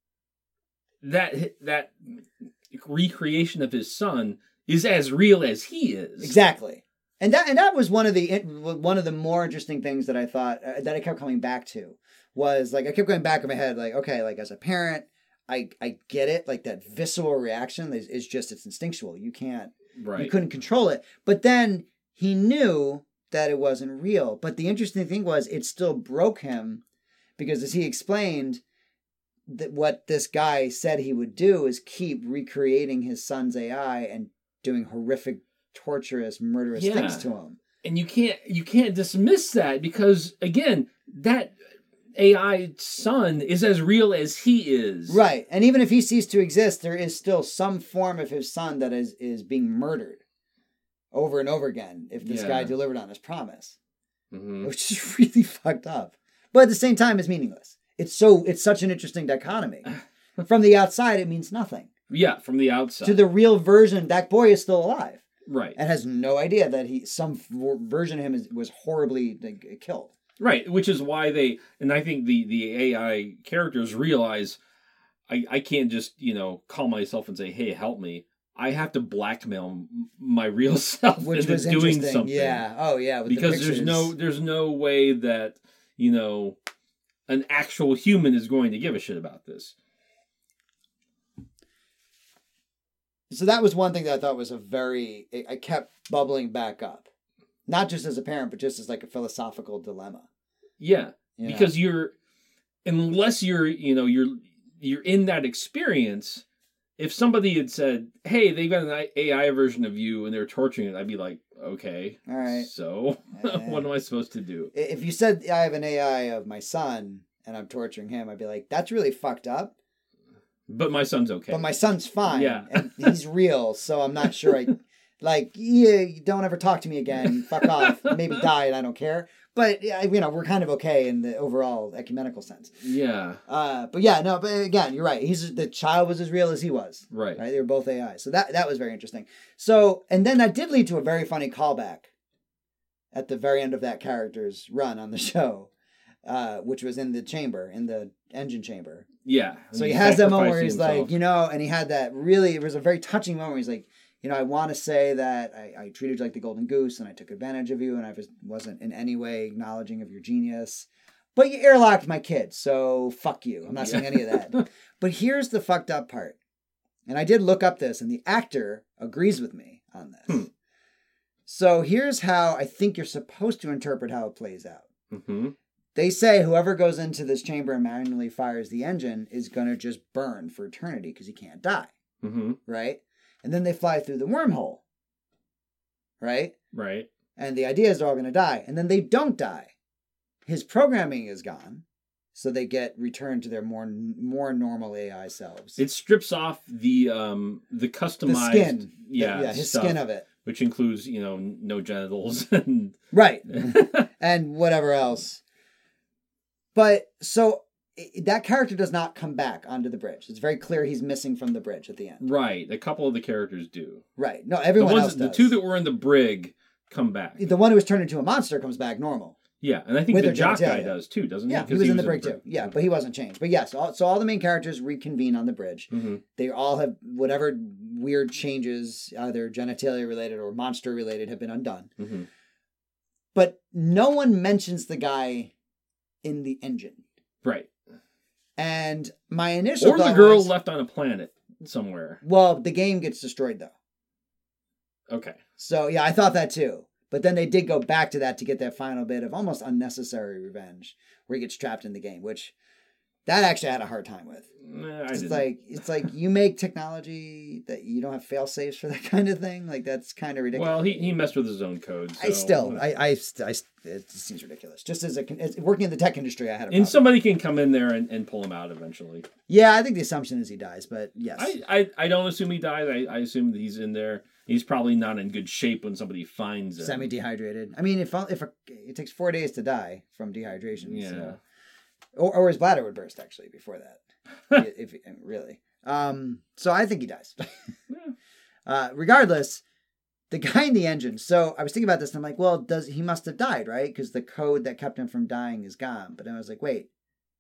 that that recreation of his son is as real as he is. Exactly. And that and that was one of the one of the more interesting things that I thought uh, that I kept coming back to was like I kept going back in my head like okay, like as a parent I I get it, like that visceral reaction is, is just it's instinctual. You can't Right. you couldn't control it. But then he knew that it wasn't real. But the interesting thing was it still broke him because as he explained that what this guy said he would do is keep recreating his son's A I and doing horrific, torturous, murderous Yeah. things to him. And you can't you can't dismiss that because again, that A I son is as real as he is. Right. And even if he ceased to exist, there is still some form of his son that is, is being murdered over and over again if this Yeah. guy delivered on his promise. Mhm. Which is really fucked up. But at the same time, it's meaningless. It's so it's such an interesting dichotomy. From the outside, it means nothing. Yeah, from the outside. To the real version, that boy is still alive right. and has no idea that he some v- version of him is, was horribly like, killed. Right, which is why they, and I think the, the A I characters realize I, I can't just, you know, call myself and say, hey, help me. I have to blackmail m- my real self Which into was doing interesting. something. Yeah. Oh, yeah. With the Because there's pictures. no there's no way that, you know, an actual human is going to give a shit about this. So that was one thing that I thought was a very. I kept bubbling back up, not just as a parent, but just as like a philosophical dilemma. Yeah. you know? Because you're unless you're, you know, you're you're in that experience, if somebody had said, hey, they got an A I version of you and they're torturing it, I'd be like, okay. All right. So Eh. what am I supposed to do? If you said I have an A I of my son and I'm torturing him, I'd be like, that's really fucked up. But my son's okay. But my son's fine. Yeah. And he's real, so I'm not sure I like, yeah, you don't ever talk to me again. Fuck off. Maybe die and I don't care. But yeah, you know, we're kind of okay in the overall ecumenical sense. Yeah. Uh, but yeah, no, but again, you're right. He's the child was as real as he was. Right. Right? They were both A I. So that that was very interesting. So and then that did lead to a very funny callback at the very end of that character's run on the show. Uh, which was in the chamber, in the engine chamber. Yeah. So he has that moment where sacrificing he's himself. like, you know, and he had that really, it was a very touching moment where he's like, you know, I want to say that I, I treated you like the golden goose and I took advantage of you and I was, wasn't in any way acknowledging of your genius. But you airlocked my kid, so fuck you. I'm not saying any of that. But here's the fucked up part. And I did look up this and the actor agrees with me on this. Hmm. So here's how I think you're supposed to interpret how it plays out. Mm-hmm. They say whoever goes into this chamber and manually fires the engine is going to just burn for eternity because he can't die, Mm-hmm. right? And then they fly through the wormhole, right? Right. And the idea is they're all going to die. And then they don't die. His programming is gone, so they get returned to their more more normal A I selves. It strips off the um the the customized skin. yeah, yeah, his stuff, skin of it. which includes, you know, no genitals and Right. And whatever else. But so i- that character does not come back onto the bridge. It's very clear he's missing from the bridge at the end. right. A couple of the characters do. Right. No, The everyone ones else the does. two that were in the brig come back. The one who was turned into a monster comes back normal. Yeah, and I think With the their jock guy genitalia. does too, doesn't he? Yeah, he 'Cause was in the brig too. Yeah, but he wasn't changed. But yes, all, so all the main characters reconvene on the bridge. Mm-hmm. They all have whatever weird changes, either genitalia related or monster related, have been undone. Mm-hmm. But no one mentions the guy in the engine. Right. And my initial Or the thought girl was, left on a planet somewhere. well, the game gets destroyed though. Okay. So yeah, I thought that too. But then they did go back to that to get that final bit of almost unnecessary revenge where he gets trapped in the game, which that actually I had a hard time with. Nah, I It's didn't. like it's like you make technology that you don't have fail safes for that kind of thing. Like that's kind of ridiculous. Well, he, he messed with his own code. So. I still, I, I, st- I, st- it seems ridiculous. Just as a as, working in the tech industry, I had a problem. And somebody can come in there and, and pull him out eventually. Yeah, I think the assumption is he dies, but yes, I, I, I don't assume he dies. I, I assume that he's in there. He's probably not in good shape when somebody finds him. semi dehydrated. I mean, if if a, it takes four days to die from dehydration, Yeah. so. or or his bladder would burst actually before that, if, if really. Um, so I think he dies. Yeah. Uh, regardless, the guy in the engine. So I was thinking about this, and I'm like, well, does he must have died, right? Because the code that kept him from dying is gone. But then I was like, wait,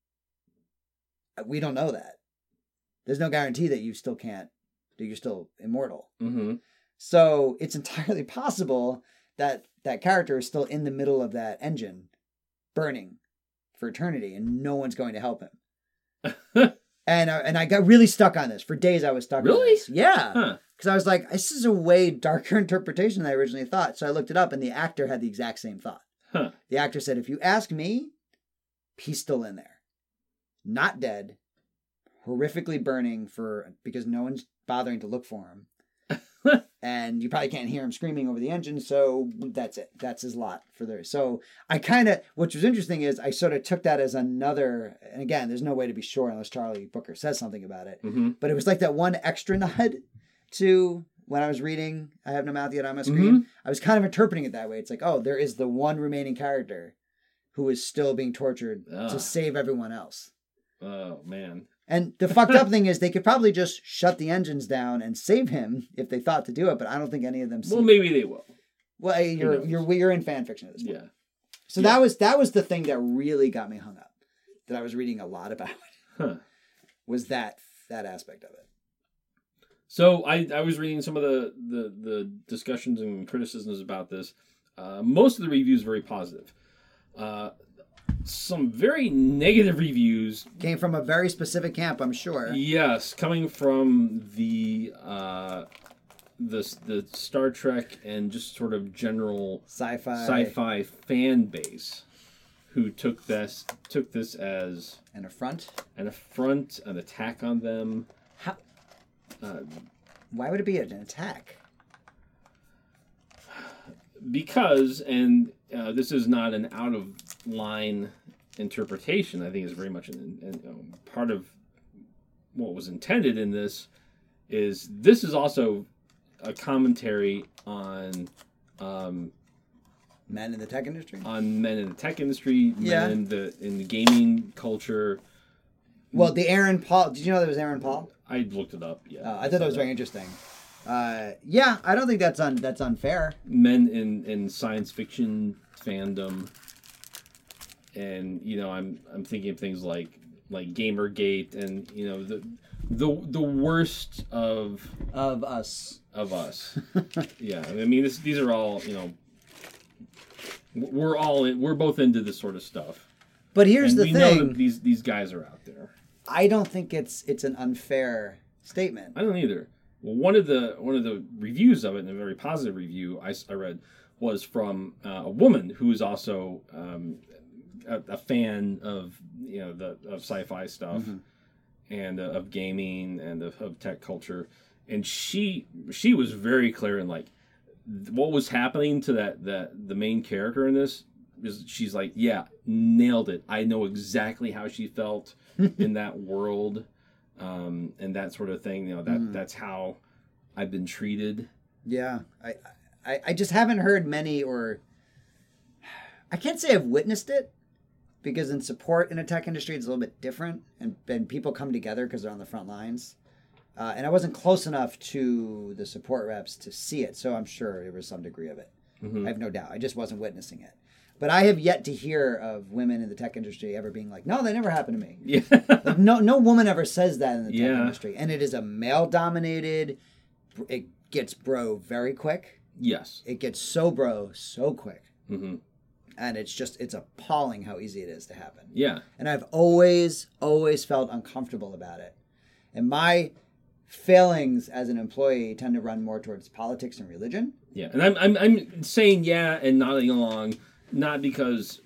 we don't know that. There's no guarantee that you still can't, that you're still immortal. Mm-hmm. So it's entirely possible that that character is still in the middle of that engine, burning for eternity, and no one's going to help him. and I, and I got really stuck on this for days. I was stuck. Really? on this. Yeah. Huh. Because I was like, this is a way darker interpretation than I originally thought. So I looked it up, and the actor had the exact same thought. Huh. The actor said, if you ask me, he's still in there. Not dead. Horrifically burning for because no one's bothering to look for him. And you probably can't hear him screaming over the engine, so that's it. That's his lot for there. So I kind of, what was interesting is I sort of took that as another, and again, there's no way to be sure unless Charlie Booker says something about it, Mm-hmm. but it was like that one extra nod to when I was reading I Have No Mouth Yet on My Screen. Mm-hmm. I was kind of interpreting it that way. It's like, oh, there is the one remaining character who is still being tortured Ah. to save everyone else. Oh, man. And the fucked up thing is they could probably just shut the engines down and save him if they thought to do it, but I don't think any of them see Well, maybe they will. Well, hey, you're knows? you're you're in fan fiction at this point. Yeah. So Yeah. that was that was the thing that really got me hung up. That I was reading a lot about Huh. was that that aspect of it. So I, I was reading some of the, the, the discussions and criticisms about this. Uh, most of the reviews very positive. Uh, some very negative reviews. Came from a very specific camp, I'm sure. Yes, coming from the uh, the the Star Trek and just sort of general Sci-fi, sci-fi fan base, who took this took this as and a front. an affront, an attack on them. How? Uh, Why would it be an attack? because, and uh, this is not an out of line interpretation. I think it's very much an, an, um, part of what was intended in this. Is this is also a commentary on um, Men in the tech industry. on men in the tech industry, Yeah. men in the in the gaming culture. Well, the Aaron Paul. Did you know there was Aaron Paul? I looked it up. Yeah, Uh, I thought that was very interesting. Uh, yeah, I don't think that's un that's unfair. men in, in science fiction fandom, and you know, I'm I'm thinking of things like like Gamergate, and you know the the the worst of Of us. of us. Yeah, I mean this, these are all you know. We're all in, we're both into this sort of stuff. But here's and the we know thing. that these these guys are out there. I don't think it's it's an unfair statement. I don't either. Well, one of the one of the reviews of it, and a very positive review I, I read, was from uh, a woman who is also um, a, a fan of you know the of sci-fi stuff Mm-hmm. and uh, of gaming and of, of tech culture, and she she was very clear in like th- what was happening to that that the main character in this is she's like, yeah, nailed it. I know exactly how she felt in that world. Um, and that sort of thing, you know, that Mm. that's how I've been treated. Yeah, I, I I just haven't heard many, or I can't say I've witnessed it, because in support in a tech industry it's a little bit different, and, and people come together because they're on the front lines. Uh, and I wasn't close enough to the support reps to see it, so I'm sure there was some degree of it. Mhm. I have no doubt. I just wasn't witnessing it. But I have yet to hear of women in the tech industry ever being like, no, that never happened to me. Yeah, Like, no, no woman ever says that in the tech Yeah. industry. And it is a male-dominated, it gets bro very quick. yes. It gets so bro so quick. hmm And it's just, it's appalling how easy it is to happen. Yeah. And I've always, always felt uncomfortable about it. And my failings as an employee tend to run more towards politics and religion. Yeah. And I'm, I'm, I'm saying yeah and nodding along, not because,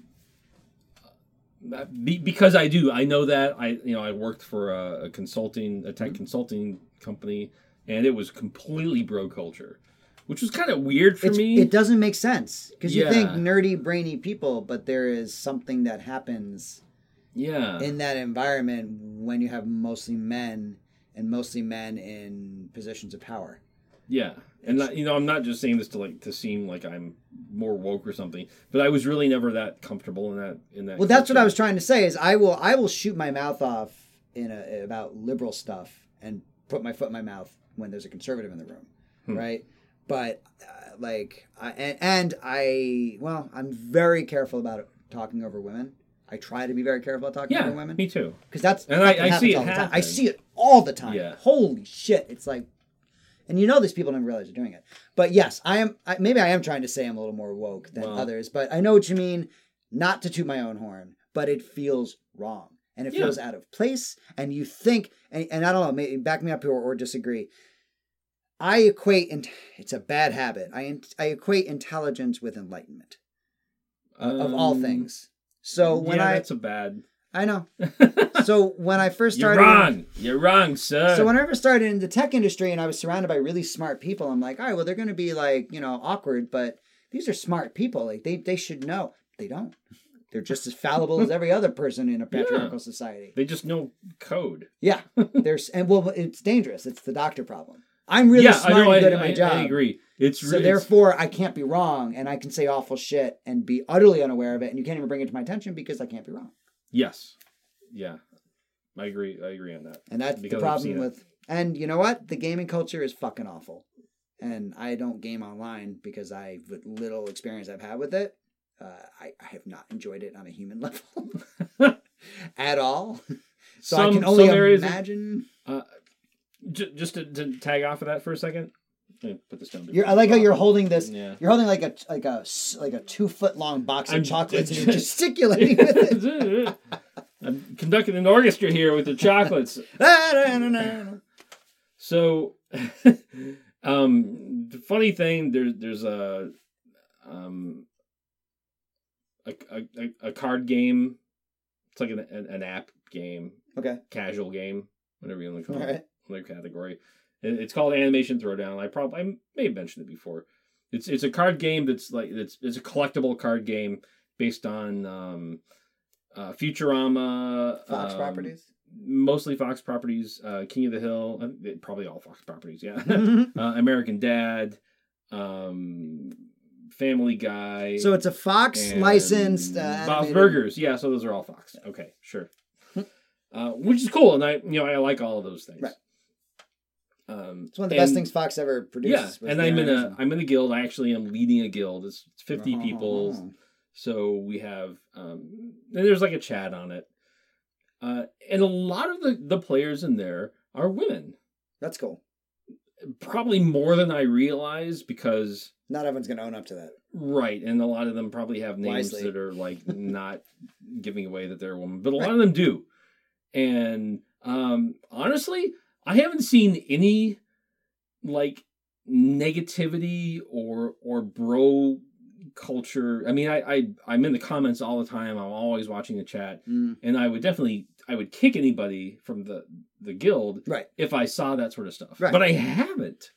be, because I do. I know that. I, you know, I worked for a, a consulting, a tech mm-hmm. consulting company, and it was completely bro culture. Which was kind of weird for it's, me. It doesn't make sense. Because yeah. you think nerdy, brainy people, but there is something that happens yeah. in that environment when you have mostly men and mostly men in positions of power. Yeah. And, not, you know, I'm not just saying this to like to seem like I'm more woke or something, but I was really never that comfortable in that. In that. Well, that's culture. What I was trying to say is I will I will shoot my mouth off in a, about liberal stuff and put my foot in my mouth when there's a conservative in the room, hmm. right? But, uh, like, I, and, and I, well, I'm very careful about it, talking over women. I try to be very careful about talking yeah, over women. Me too. Because that's, and I, I see it all the happen. time. I see it all the time. Yeah. Holy shit. It's like, and you know these people don't realize they're doing it. But yes, I am, I, maybe I am trying to say I'm a little more woke than well, others, but I know what you mean, not to toot my own horn, but it feels wrong. And it yeah. feels out of place. And you think, and, and I don't know, maybe back me up here or, or disagree. I equate, and it's a bad habit. I I equate intelligence with enlightenment, um, of all things. So when yeah, I that's a bad. I know. So when I first started, you're wrong. You're wrong, sir. So when I first started in the tech industry, and I was surrounded by really smart people, I'm like, all right, well, they're going to be like, you know, awkward, but these are smart people. Like they they should know. They don't. They're just as fallible as every other person in a patriarchal yeah. society. They just know code. Yeah. There's and well, it's dangerous. It's the doctor problem. I'm really yeah, smart I know, and good I, at my I, job. I agree. It's so therefore I can't be wrong, and I can say awful shit and be utterly unaware of it, and you can't even bring it to my attention because I can't be wrong. Yes. Yeah. I agree. I agree on that. And that's because the problem with. It. And you know what? The gaming culture is fucking awful, and I don't game online because I, with little experience I've had with it, uh, I, I have not enjoyed it on a human level at all. So some, I can only imagine. Of, uh, Just to, to tag off of that for a second, put this down. You're, I like how you're holding this. Yeah. You're holding like a like a like a two foot long box of I'm, chocolates, and you're gesticulating with it. I'm conducting an orchestra here with the chocolates. So, um, the funny thing, there's there's a um a a, a card game. It's like an, an an app game. Okay. Casual game, whatever you want to call All it. Right. Another category. It's called Animation Throwdown. I probably I may have mentioned it before. It's it's a card game that's like it's it's a collectible card game based on um, uh, Futurama, Fox um, properties, mostly Fox properties. Uh, King of the Hill, uh, probably all Fox properties. Yeah, uh, American Dad, um, Family Guy. So it's a Fox licensed uh, Bob's Burgers. Yeah, so those are all Fox. Okay, sure. uh, which is cool, and I you know I like all of those things. Right. Um, it's one of the and, best things Fox ever produced. Yeah, and I'm in a I'm in a guild. I actually am leading a guild. It's fifty uh-huh. people, so we have um, and there's like a chat on it, uh, and a lot of the, the players in there are women. That's cool. Probably more than I realize because not everyone's going to own up to that, right? And a lot of them probably have names Wisely. that are like not giving away that they're a woman, but a lot right. of them do. And um, honestly. I haven't seen any like negativity or or bro culture. I mean, I, I I'm in the comments all the time. I'm always watching the chat, mm. and I would definitely I would kick anybody from the the guild right. if I saw that sort of stuff. Right. But I haven't.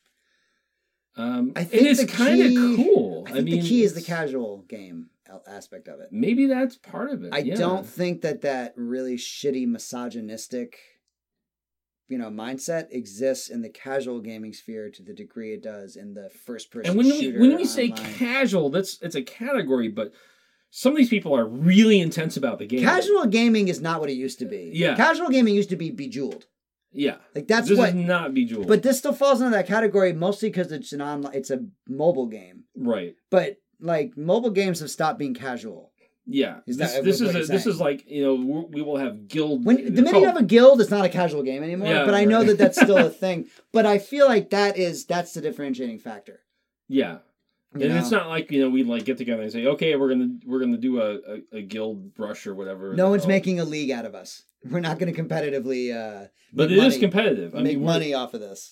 Um, I think and it's kind of cool. I think I mean, the key is the casual game aspect of it. Maybe that's part of it. I yeah. don't think that that really shitty misogynistic. You know, mindset exists in the casual gaming sphere to the degree it does in the first person. And when we shooter when we say online. casual, that's it's a category, but some of these people are really intense about the game. Casual gaming is not what it used to be. Yeah, casual gaming used to be Bejeweled. Yeah, like that's this what is not Bejeweled. But this still falls into that category mostly because it's an online, it's a mobile game, right? But like mobile games have stopped being casual. Yeah, is this, that, this is a, this is like you know we will have guild. When the minute you have a guild, it's not a casual game anymore. Yeah, but I right. know that that's still a thing. But I feel like that is that's the differentiating factor. Yeah, You and know? it's not like, you know, we like get together and say, okay, we're gonna we're gonna do a, a, a guild brush or whatever. No one's oh. making a league out of us. We're not going to competitively. Uh, but make it is money, competitive. I make mean, money off of this.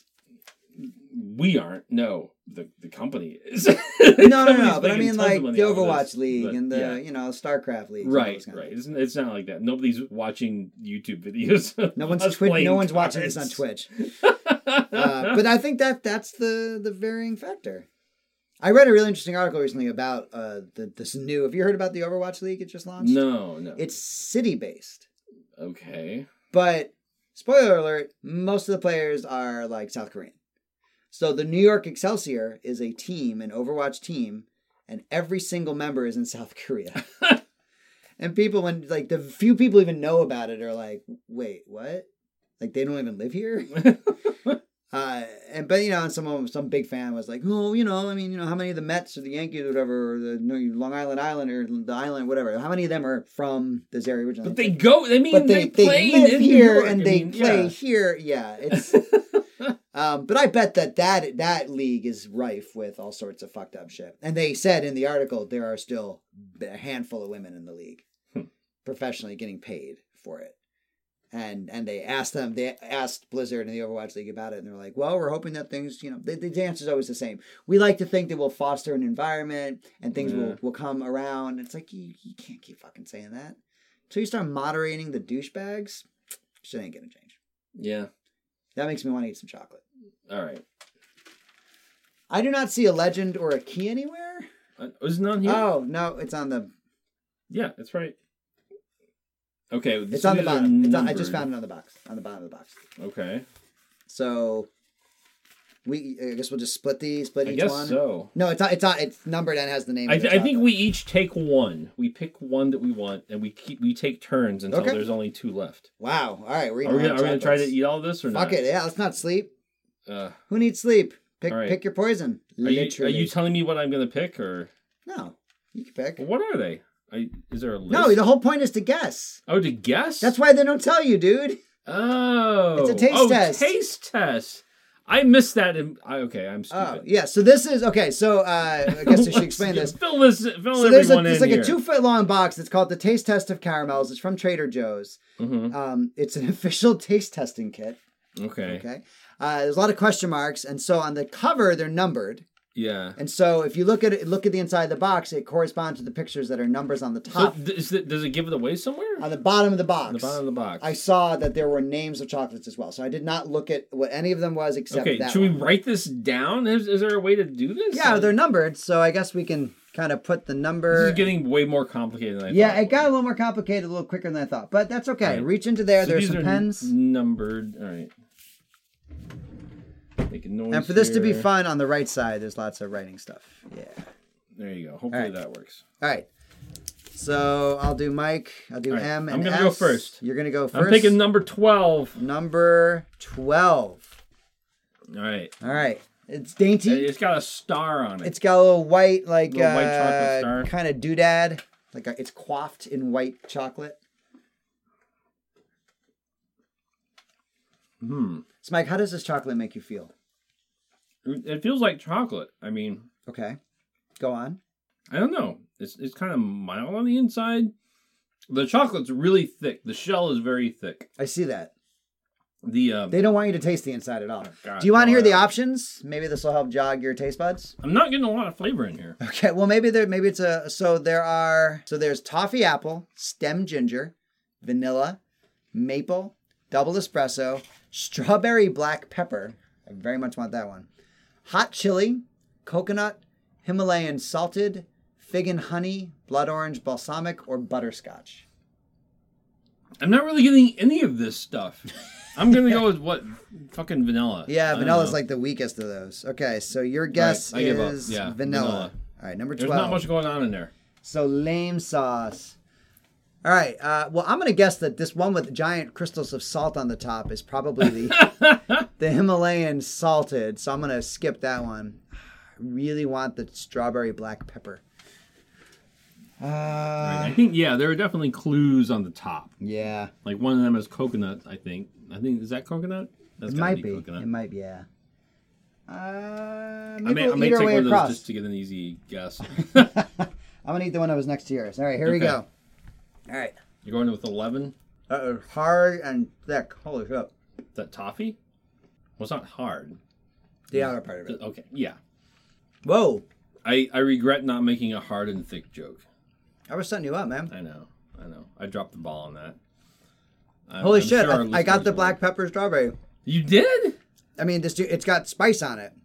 We aren't. No, the the company is. no, no, no. But I mean, like the Overwatch this, League but, and the yeah. you know StarCraft League. Right, right. It's, it's not like that. Nobody's watching YouTube videos. No one's twi- No one's watching this on Twitch. uh, but I think that that's the the varying factor. I read a really interesting article recently about uh, the, this new. Have you heard about the Overwatch League? It just launched. No, no. It's city based. Okay. But spoiler alert: most of the players are like South Korean. So the New York Excelsior is a team, an Overwatch team, and every single member is in South Korea. And people, when like the few people even know about it, are like, "Wait, what? Like they don't even live here?" Uh, and but you know, and some some big fan was like, oh, you know, I mean, you know, how many of the Mets or the Yankees or whatever, or the you know, Long Island Island or the Island, whatever, how many of them are from this area originally? But they go. I mean, but they, they, play they live in here New York. and I they mean, play yeah. here. Yeah, it's. um, but I bet that, that that league is rife with all sorts of fucked up shit. And they said in the article there are still a handful of women in the league, hmm. professionally getting paid for it. And and they asked them, they asked Blizzard and the Overwatch League about it, and they're like, well, we're hoping that things, you know, the, the answer is always the same. We like to think that we'll foster an environment and things yeah. will, will come around. It's like, you, you can't keep fucking saying that. Until you start moderating the douchebags, shit ain't gonna change. Yeah. That makes me want to eat some chocolate. All right. I do not see a legend or a key anywhere. Uh, is it on here? Oh, no, it's on the... Yeah, that's right. Okay, It's so on the these are bottom. It's on, I numbered. just found it on the box. On the bottom of the box. Okay. So we, I guess we'll just split these. Split I each guess one. so. No, it's not, it's not, it's numbered and has the name. I, of the th- I think chocolate. we each take one. We pick one that we want, and we keep we take turns until Okay. there's only two left. Wow. All right, we're Are we eating gonna, are we gonna try to eat all this or Fuck not? it. Yeah, let's not sleep. Uh, Who needs sleep? Pick all right. pick your poison. are you are Literally. you telling me what I'm gonna pick or No, you can pick. well, what are they? I, is there a list? No, the whole point is to guess. Oh, to guess? That's why they don't tell you, dude. Oh, It's a taste oh, test. Taste test. I missed that. In, I, okay, I'm Oh, stupid. yeah. So this is okay. So uh, I guess I should explain this. Fill this. Fill So there's, a, everyone there's in like here. a two foot long box that's called the Taste Test of Caramels. It's from Trader Joe's. Mm-hmm. Um, it's an official taste testing kit. Okay. Okay. Uh, there's a lot of question marks, and so on the cover they're numbered. Yeah. And so if you look at it, look at the inside of the box, it corresponds to the pictures that are numbers on the So top. th- is it, does it give it away somewhere? On the bottom of the box. On the bottom of the box. I saw that there were names of chocolates as well. So I did not look at what any of them was except okay, that should one. we write this down? Is, is there a way to do this? Yeah, Uh, they're numbered, so I guess we can kind of put the number. This is getting way more complicated than I yeah, thought. it got a little more complicated, a little quicker than I thought, but that's okay. Right. Reach into there. So There's these some are pens. n- numbered. All right. Making noise And for this to be here. fun, on the right side, there's lots of writing stuff. Yeah. There you go. Hopefully right. that works. All right. So I'll do Mike. I'll do All right, M and I'm gonna S. go first. You're gonna go first. I'm picking number twelve. number twelve. All right. All right. It's dainty. It's got a star on it. It's got a little white, like Little white chocolate uh, star. kind of doodad. Like a, it's coiffed in white chocolate. Hmm. So Mike, how does this chocolate make you feel? It feels like chocolate. I mean, Okay. Go on. I don't know. It's it's kind of mild on the inside. The chocolate's really thick. The shell is very thick. I see that. The um, They don't want you to taste the inside at all. Oh, God, Do you want to no, hear the I- options? Maybe this will help jog your taste buds. I'm not getting a lot of flavor in here. Okay, well maybe there maybe it's a so there are so there's toffee apple, stem ginger, vanilla, maple, double espresso, strawberry black pepper. I very much want that one. Hot chili, coconut, Himalayan salted, fig and honey, blood orange, balsamic, or butterscotch. I'm not really getting any of this stuff. I'm gonna go with what? Fucking vanilla. Yeah, I don't vanilla's know. like the weakest of those. Okay, so your guess I give up. is Yeah, vanilla. vanilla. All right, number There's twelve. not much going on in there. So lame sauce. All right. Uh, well, I'm going to guess that this one with giant crystals of salt on the top is probably the the Himalayan salted. So I'm going to skip that one. I really want the strawberry black pepper. Uh, I think yeah, there are definitely clues on the top. yeah, Like one of them is coconut. I think. I think is that coconut? That's it gotta might be. coconut. It might be. Yeah. Uh, I maybe may, we'll I may eat our take way one of those across. just to get an easy guess. I'm gonna eat the one that was next to yours. All right, here we Okay. go. All right. You're going with eleven? That is hard and thick. Holy shit. Is that toffee? Well, it's not hard. The outer part of it. Okay, yeah. Whoa. I, I regret not making a hard and thick joke. I was setting you up, man. I know. I know. I dropped the ball on that. I'm, Holy I'm shit! sure our I, I got listeners the will. black pepper strawberry. You did? I mean, this it's got spice on it.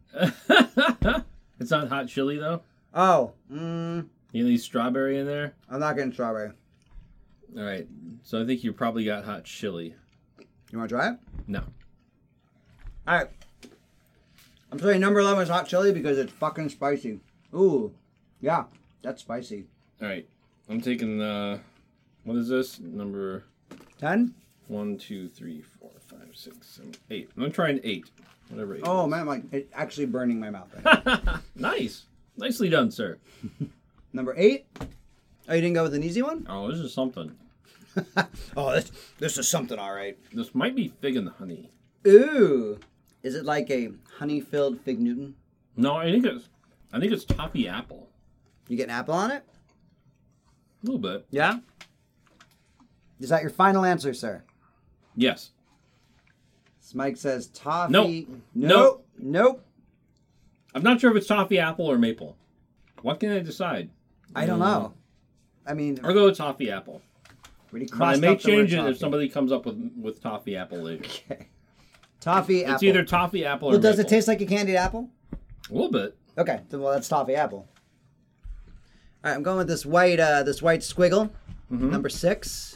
It's not hot chili, though? Oh, mm, You need strawberry in there? I'm not getting strawberry. All right. So I think you probably got hot chili. You want to try it? No. All right. I'm saying number eleven is hot chili because it's fucking spicy. Ooh, yeah, that's spicy. All right. I'm taking the. What is this? Number Ten? one, two, three, four, five, six, seven, eight. I'm trying eight. Whatever eight. Oh is. man, like it's actually burning my mouth. Right now. Nice. Nicely done, sir. Number eight. Oh, you didn't go with an easy one? Oh, this is something. Oh, this this is something, all right. This might be fig and honey. Ooh, is it like a honey-filled fig Newton? No, I think it's. I think it's toffee apple. You get an apple on it? A little bit. Yeah. Is that your final answer, sir? Yes. Mike says toffee. Nope. Nope. Nope. I'm not sure if it's toffee apple or maple. What can I decide? I don't know. I mean, I'll go with toffee apple. really But I crossed may out the word change it toffee. if somebody comes up with with toffee apple later. Okay. Toffee apple. It's either toffee apple or Well, does maple. it taste like a candied apple? A little bit. Okay, then, well, that's toffee apple. All right, I'm going with this white, uh, this white squiggle, Mm-hmm. number six.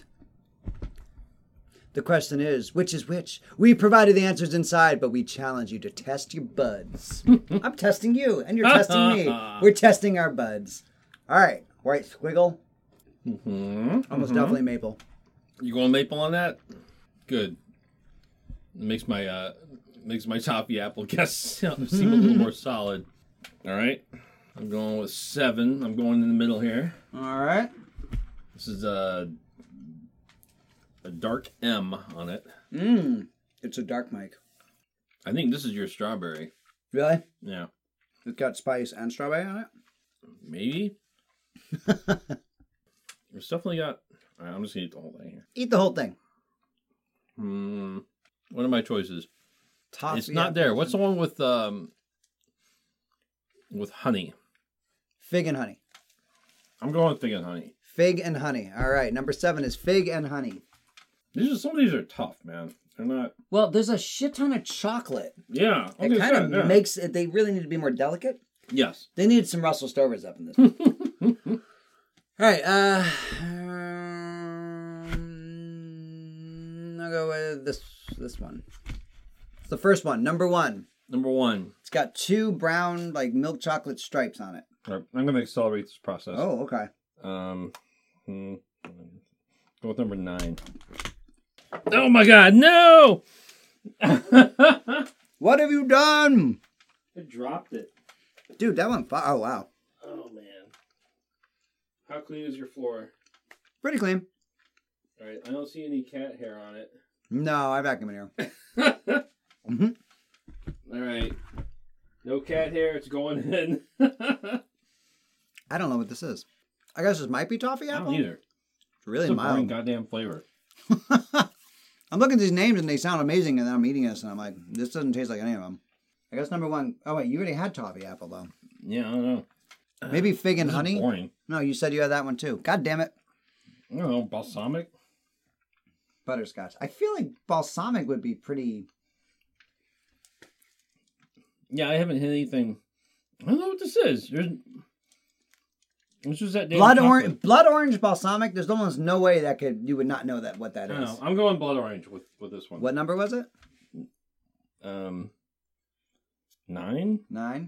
The question is, which is which? We provided the answers inside, but we challenge you to test your buds. I'm testing you, and you're testing me. We're testing our buds. All right, white squiggle, Mm-hmm. almost definitely maple. You going maple on that? Good. It makes my uh makes my toffee apple guess seem a little more solid. All right. I'm going with seven. I'm going in the middle here. All right. This is a a dark M on it. Mmm, it's a dark Mike. I think this is your strawberry. Really? Yeah. It's got spice and strawberry on it? Maybe. It's definitely got. All right, I'm just gonna eat the whole thing here. Eat the whole thing. Hmm. What are my choices? Toffee It's not apple. there. What's the one with um with honey? Fig and honey. I'm going with fig and honey. Fig and honey. All right. Number seven is fig and honey. These are some of these are tough, man. They're not. Well, there's a shit ton of chocolate. Yeah. I'm It gonna kind of say, yeah. makes it. They really need to be more delicate. Yes. They need some Russell Stovers up in this. All right. Uh, um, I'll go with this. This one. It's the first one. Number one. Number one. It's got two brown like milk chocolate stripes on it. All right, I'm gonna accelerate this process. Oh, okay. Um. hmm, Go with number nine. Oh my God! No. What have you done, I dropped it. dude? That one. Oh wow. Oh man. How clean is your floor? Pretty clean. All right. I don't see any cat hair on it. No, I vacuum in here. mm-hmm. All right. No cat hair. It's going in. I don't know what this is. I guess this might be toffee I apple. don't either. It's really It's a boring mild. goddamn flavor. I'm looking at these names and they sound amazing, and then I'm eating this and I'm like, this doesn't taste like any of them. I guess number one. Oh wait, you already had toffee apple though. Yeah, I don't know. Maybe fig and This is honey. boring. No, you said you had that one too. God damn it, I don't know. Balsamic. butterscotch. I feel like balsamic would be pretty. Yeah, I haven't hit anything. I don't know what this is. There's. This was that damn Blood chocolate. orange, blood orange balsamic. There's almost no way that could you would not know that what that I is. don't know. I'm going blood orange with, with this one. What number was it? Um, nine. Nine.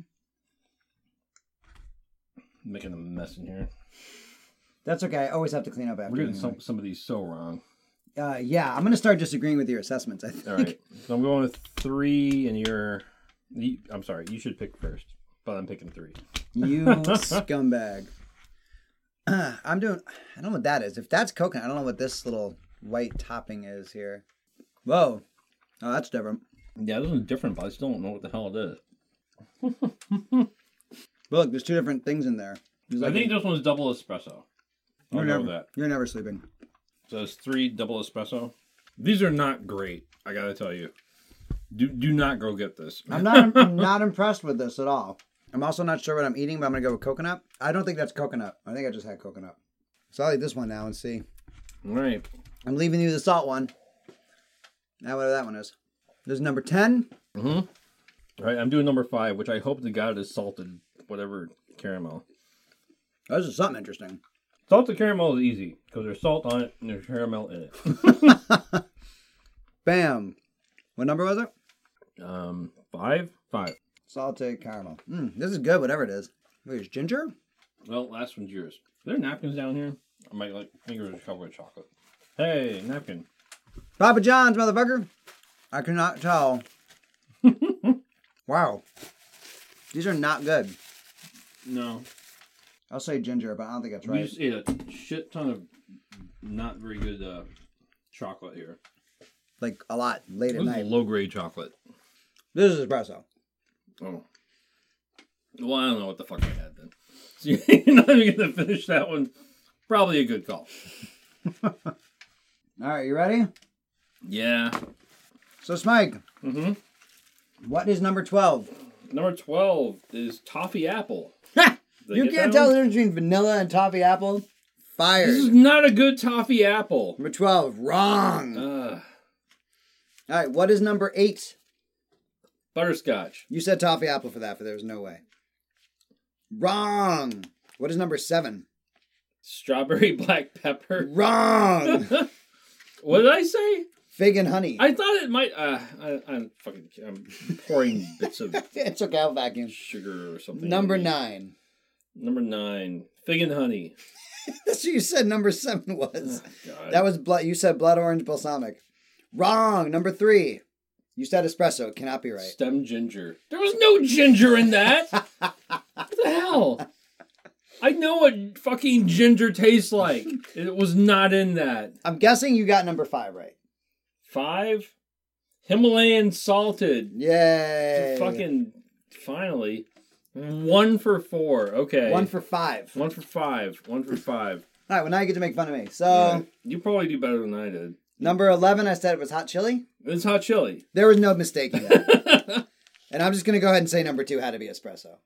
I'm making a mess in here. That's okay. I always have to clean up after. We're getting anyway. some some of these so wrong. Uh, yeah, I'm gonna start disagreeing with your assessments. I think. All right, so I'm going with three, and you're. you- I'm sorry. You should pick first, but I'm picking three. You scumbag. Uh, I'm doing. I don't know what that is. If that's coconut, I don't know what this little white topping is here. Whoa. Oh, that's different. Yeah, this one's different, but I still don't know what the hell it is. But look, there's two different things in there. There's I like think a- this one's double espresso. I'll you're go never, with that. You're never sleeping. So it's three double espresso. These are not great. I gotta tell you. Do do not go get this. I'm not. I'm not impressed with this at all. I'm also not sure what I'm eating, but I'm gonna go with coconut. I don't think that's coconut. I think I just had coconut. So I'll eat this one now and see. All right. I'm leaving you the salt one. Now whatever that one is. This is number ten. Mm-hmm. All right, I'm doing number five, which I hope to God is salted whatever caramel. Oh, this is something interesting. Salted caramel is easy because there's salt on it and there's caramel in it. Bam. What number was it? um, five, five. Salted caramel. Mm, this is good, whatever it is. Wait, is ginger? Well, last one's yours. Are there napkins down here? I might like fingers of chocolate chocolate. Hey, napkin. Papa John's, motherfucker. I cannot tell. Wow. These are not good. No. I'll say ginger, but I don't think that's We right. just ate a shit ton of not very good uh, chocolate here. Like a lot late This at is night. low grade chocolate. This is espresso. Oh. Well, I don't know what the fuck I had then. So you're not even going to finish that one. Probably a good call. All right, you ready? Yeah. So, Smike, Mm-hmm. what is number twelve? Number twelve is toffee apple. Ha! Did I You get can't that tell one? the difference between vanilla and toffee apple? Fired. This is not a good toffee apple. Number twelve, wrong. Uh, All right, what is number eight? butterscotch. You said toffee apple for that, but there was no way. Wrong. What is number seven? Strawberry black pepper. Wrong. What did I say? Fig and honey. I thought it might. Uh, I, I'm fucking. I'm pouring bits of It took out vacuum. sugar or something. Number nine. Number nine. Fig and honey. That's what you said number seven was. Oh, God. That was blood. You said blood orange balsamic. Wrong. Number three. You said espresso. It cannot be right. Stem ginger. There was no ginger in that. What the hell? I know what fucking ginger tastes like. It was not in that. I'm guessing you got number five right. Five. Himalayan salted. Yay. Fucking finally. One for four. Okay. One for five. One for five. One for five. All right, well, now you get to make fun of me. So, Yeah. You probably do better than I did. number eleven, I said it was hot chili. It's hot chili. There was no mistaking that. And I'm just going to go ahead and say number two had to be espresso.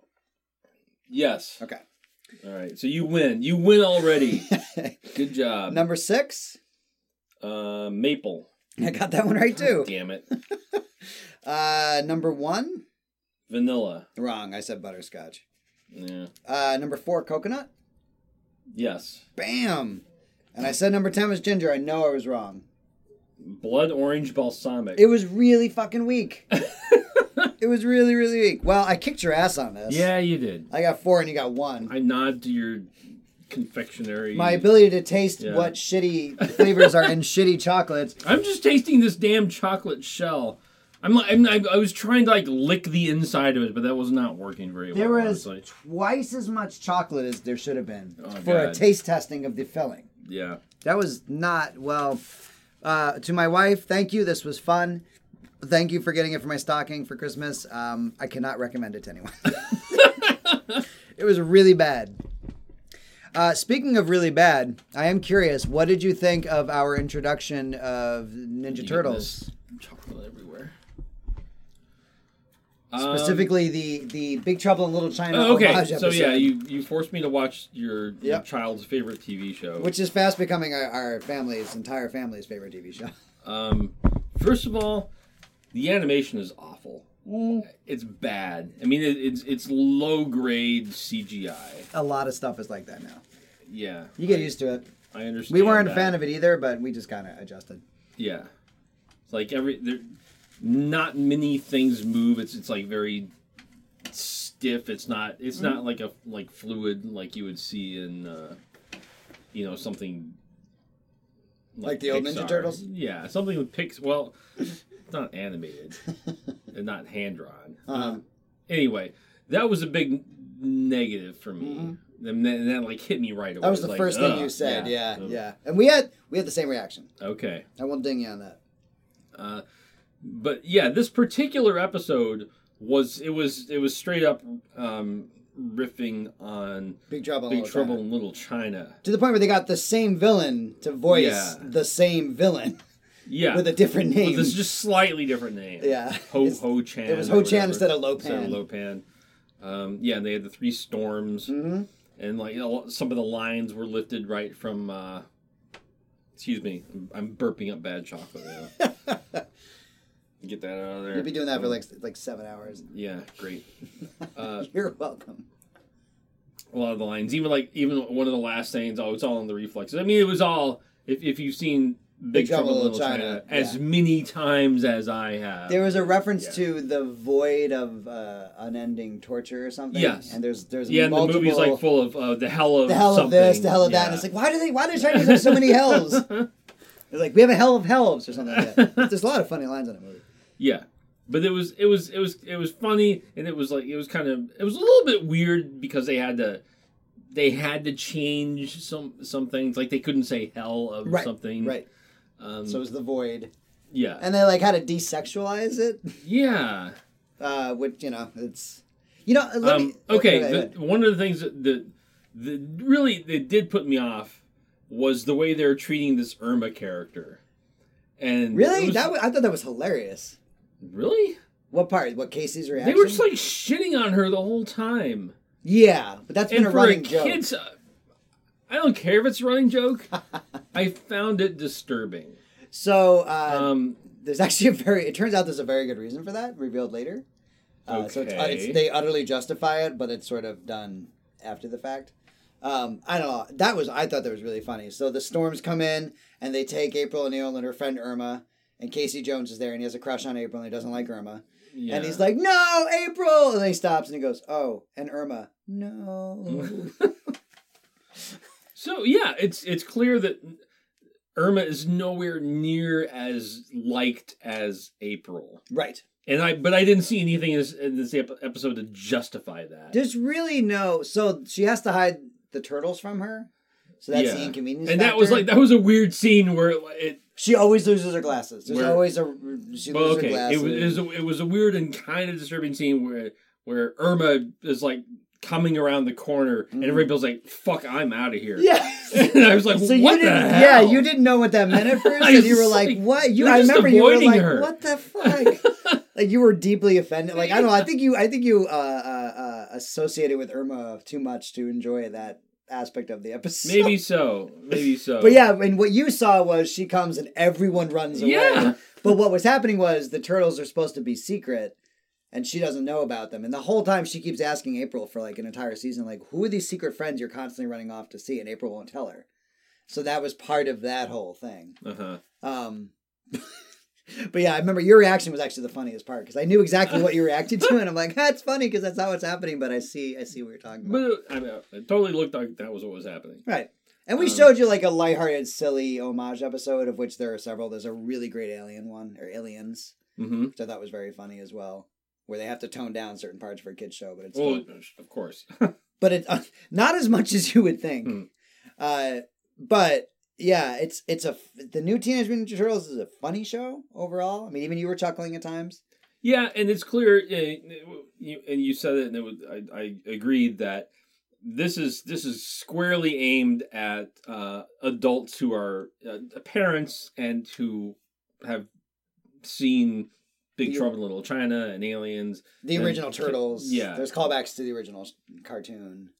Yes. Okay. All right. So you win. You win already. Good job. Number six. Uh, maple. I got that one right, too. Damn it. Uh, number one. Vanilla. Wrong. I said butterscotch. Yeah. Uh, number four, coconut. Yes. Bam. And I said number ten was ginger. I know I was wrong. Blood orange balsamic. It was really fucking weak. It was really, really weak. Well, I kicked your ass on this. Yeah, you did. I got four and you got one. I nod to your confectionery. My ability to taste Yeah. what shitty flavors are in shitty chocolates. I'm just tasting this damn chocolate shell. I'm, I'm I, I was trying to like lick the inside of it, but that was not working very There well. was honestly. twice as much chocolate as there should have been Oh, for a God. taste testing of the filling. Yeah. That was not, well, uh, to my wife, thank you. This was fun. Thank you for getting it for my stocking for Christmas. Um, I cannot recommend it to anyone. It was really bad. Uh, speaking of really bad, I am curious, what did you think of our introduction of Ninja Turtles? Chocolate everywhere. Specifically, the, the Big Trouble in Little China Um, okay, homage so episode, yeah, you, you forced me to watch your, your Yep. child's favorite T V show. which is fast becoming our, our family's, entire family's favorite T V show. Um, first of all, the animation is awful. It's bad. I mean, it, it's it's low grade C G I. A lot of stuff is like that now. Yeah, You get used to it. I understand. We weren't that. a fan of it either, but we just kind of adjusted. Yeah, it's like every there, not many things move. It's it's like very stiff. It's not it's not like a like fluid like you would see in uh, you know something Like the old Ninja Pixar. Turtles? Yeah, something with Pix. Well, it's not animated and not hand drawn. Uh-huh. Um, anyway, that was a big negative for me. And that, and that like hit me right away. That was the Like, first thing ugh, you said. Yeah, ugh. yeah. And we had we had the same reaction. Okay. I won't ding you on that. Uh, but yeah, this particular episode was it was it was straight up um, riffing on Big Trouble in Big Little Trouble China. in Little China. To the point where they got the same villain to voice Yeah. the same villain Yeah, with a different name. Well, this is just slightly different name. Yeah. Ho It's- Ho Chan. it was or Ho Chan whatever, instead of Lo Instead of Pan. Lo Pan. Um, yeah, and they had the three storms, Mm-hmm. and like you know, some of the lines were lifted right from. Uh, excuse me, I'm, I'm burping up bad chocolate. Now. Get that out of there. You'll be doing that for like like seven hours. Yeah, great. Uh, You're welcome. a lot of the lines, even like even one of the last sayings, oh, it's all in the reflexes. I mean, it was all. If if you've seen Big, Trouble in Little China, China, as yeah. many times as I have, There was a reference Yeah. to the void of uh, unending torture or something. Yes. And there's there's yeah, and the multiple, movie's like full of uh, the hell of the hell of something. this, the hell of that. Yeah. And it's like, why do they why do Chinese have so many hells? It's like we have a hell of hells or something like that. There's a lot of funny lines in that movie. Yeah, but it was it was it was it was funny, and it was like it was kind of it was a little bit weird because they had to they had to change some some things, like they couldn't say hell of Right. something. Right. Um, So it was the void. yeah. And they like had to desexualize it. Yeah. Uh, which, you know, it's you know, let Um, me, okay. go ahead. The, one of the things that, that that really that did put me off was the way they're treating this Irma character. And Really? it was- That was, I thought that was hilarious. really. What part? What Casey's reaction? They were just like shitting on her the whole time. Yeah, but that's been And a for running a joke. kid's, uh, I don't care if it's a running joke. I found it disturbing. So uh, Um, there's actually a very. It turns out there's a very good reason for that revealed later. Uh, So it's, uh, Okay. it's they utterly justify it, but it's sort of done after the fact. Um, I don't know. That was I thought that was really funny. So the storms come in and they take April O'Neil and her friend Irma, and Casey Jones is there, and he has a crush on April, and he doesn't like Irma, yeah. and he's like, "No, April!" And then he stops and he goes, "Oh, and Irma, no." So yeah, it's it's clear that Irma is nowhere near as liked as April, Right. and I but I didn't see anything in this, in this ep- episode to justify that. There's really no. So she has to hide the turtles from her. So that's Yeah. the inconvenience. And that was factor. like that was a weird scene where it. it She always loses her glasses. There's Where- always a she well, loses okay, her it glasses. was it was, a, it was a weird and kind of disturbing scene where where Irma is like coming around the corner, and everybody's like, "Fuck, I'm out of here." yeah. And I was like, So "What you the didn't, hell?" yeah, you didn't know what that meant at first, I and you was were like, like, "What?" You, you're I just remember you were avoiding like, her. "What the fuck?" Like you were deeply offended. Like I don't know. I think you, I think you uh, uh, uh, associated with Irma too much to enjoy that aspect of the episode. Maybe so. Maybe so. But yeah, and what you saw was she comes and everyone runs away. Yeah. But what was happening was the turtles are supposed to be secret, and she doesn't know about them. And the whole time she keeps asking April for like an entire season, like, who are these secret friends you're constantly running off to see? And April won't tell her. So that was part of that whole thing. Uh-huh. Um, but yeah, I remember your reaction was actually the funniest part because I knew exactly what you reacted to, and I'm like, that's funny because that's not what's happening. But I see, I see what you're talking about. But I mean, it totally looked like that was what was happening. Right. And we Um, showed you like a lighthearted, silly homage episode, of which there are several. There's a really great alien one, or Aliens, Mm-hmm. which I thought was very funny as well, where they have to tone down certain parts for a kid's show, but it's Well, still, of course. but it's uh, not as much as you would think. Hmm. Uh, but yeah, it's it's a the new Teenage Mutant Ninja Turtles is a funny show overall. I mean, even you were chuckling at times. Yeah, and it's clear, uh, you, and you said it, and it was, I, I agreed that this is this is squarely aimed at uh, adults who are uh, parents and who have seen Big The- Trouble in Little China and Aliens. The And- original Turtles. yeah. There's callbacks to the original cartoon.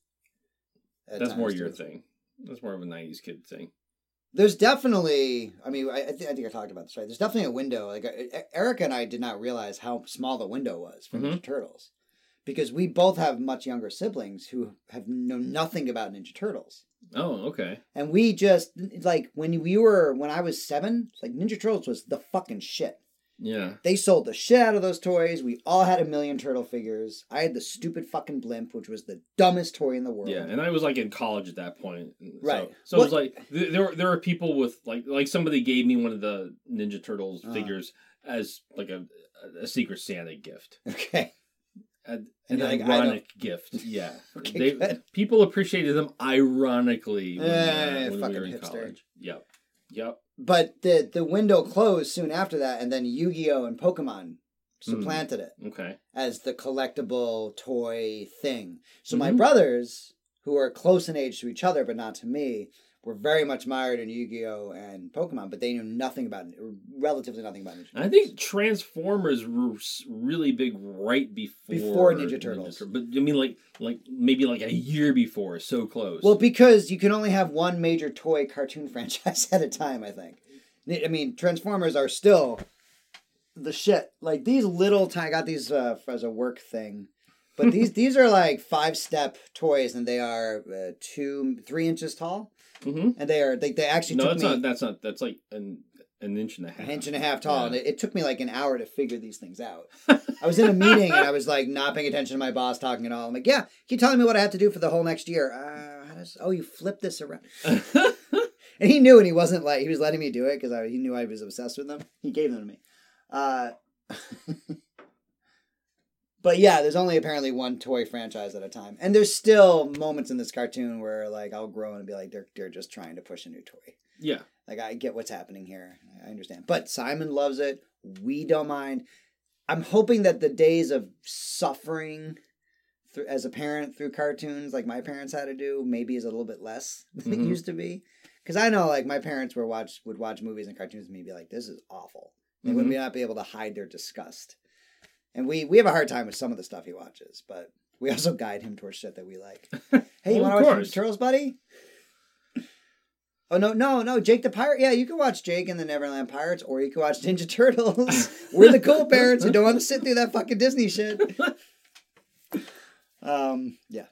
at That's more times, your too. thing. That's more of a nineties kid thing. There's definitely, I mean, I, I, th- I think I talked about this, right? There's definitely a window. Like, E- Erica and I did not realize how small the window was for Mhm. Ninja Turtles. Because we both have much younger siblings who have known nothing about Ninja Turtles. Oh, okay. And we just, like, when we were, when I was seven, like, Ninja Turtles was the fucking shit. Yeah. They sold the shit out of those toys. We all had a million turtle figures. I had the stupid fucking blimp, which was the dumbest toy in the world. Yeah, and I was like in college at that point. So, Right. So it was What- like th- there were- there are people with like like somebody gave me one of the Ninja Turtles Uh-huh. figures as like a a Secret Santa gift. Okay. An, And an you're like, I ironic gift. Yeah. Okay, they, good. people appreciated them ironically when, Eh, uh, when we fucking were in hipster. college. Yep. Yep. But the the window closed soon after that, and then Yu-Gi-Oh and Pokemon supplanted it Okay. as the collectible toy thing. So my Mhm. brothers, who are close in age to each other but not to me, were very much mired in Yu-Gi-Oh! And Pokemon, but they knew nothing about it, or relatively nothing about Ninja Turtles. I think Transformers were s- really big right before Before Ninja Turtles. Tur- but I mean, like, like maybe like a year before. So close. Well, because you can only have one major toy cartoon franchise at a time, I think. I mean, Transformers are still the shit. Like, these little tiny... I got these uh, as a work thing. But these these are like five-step toys, and they are uh, two, three inches tall. hmm And they are... They, they actually no, took that's me... not. That's not. That's like an an inch and a half. An inch and a half tall, Yeah. and it, it took me like an hour to figure these things out. I was in a meeting, and I was like not paying attention to my boss talking at all. I'm like, yeah, keep telling me what I have to do for the whole next year. Uh, how does, oh, you flip this around. And he knew, and he wasn't like, he was letting me do it because he knew I was obsessed with them. He gave them to me. Uh, but yeah, there's only apparently one toy franchise at a time. And there's still moments in this cartoon where like I'll grow and be like, they're, they're just trying to push a new toy. yeah. Like, I get what's happening here. I understand. But Simon loves it. We don't mind. I'm hoping that the days of suffering through, as a parent through cartoons, like my parents had to do, maybe is a little bit less than Mhm. it used to be. Because I know, like, my parents were watch would watch movies and cartoons with me and be like, this is awful. They would Mhm. not be able to hide their disgust. And we, we have a hard time with some of the stuff he watches, but we also guide him towards shit that we like. Hey, you Well, want of to watch course. Ninja Turtles, buddy? Oh, no, no, no. Jake the Pirate? Yeah, you can watch Jake and the Neverland Pirates, or you can watch Ninja Turtles. We're the cool parents who don't want to sit through that fucking Disney shit. Um, yeah.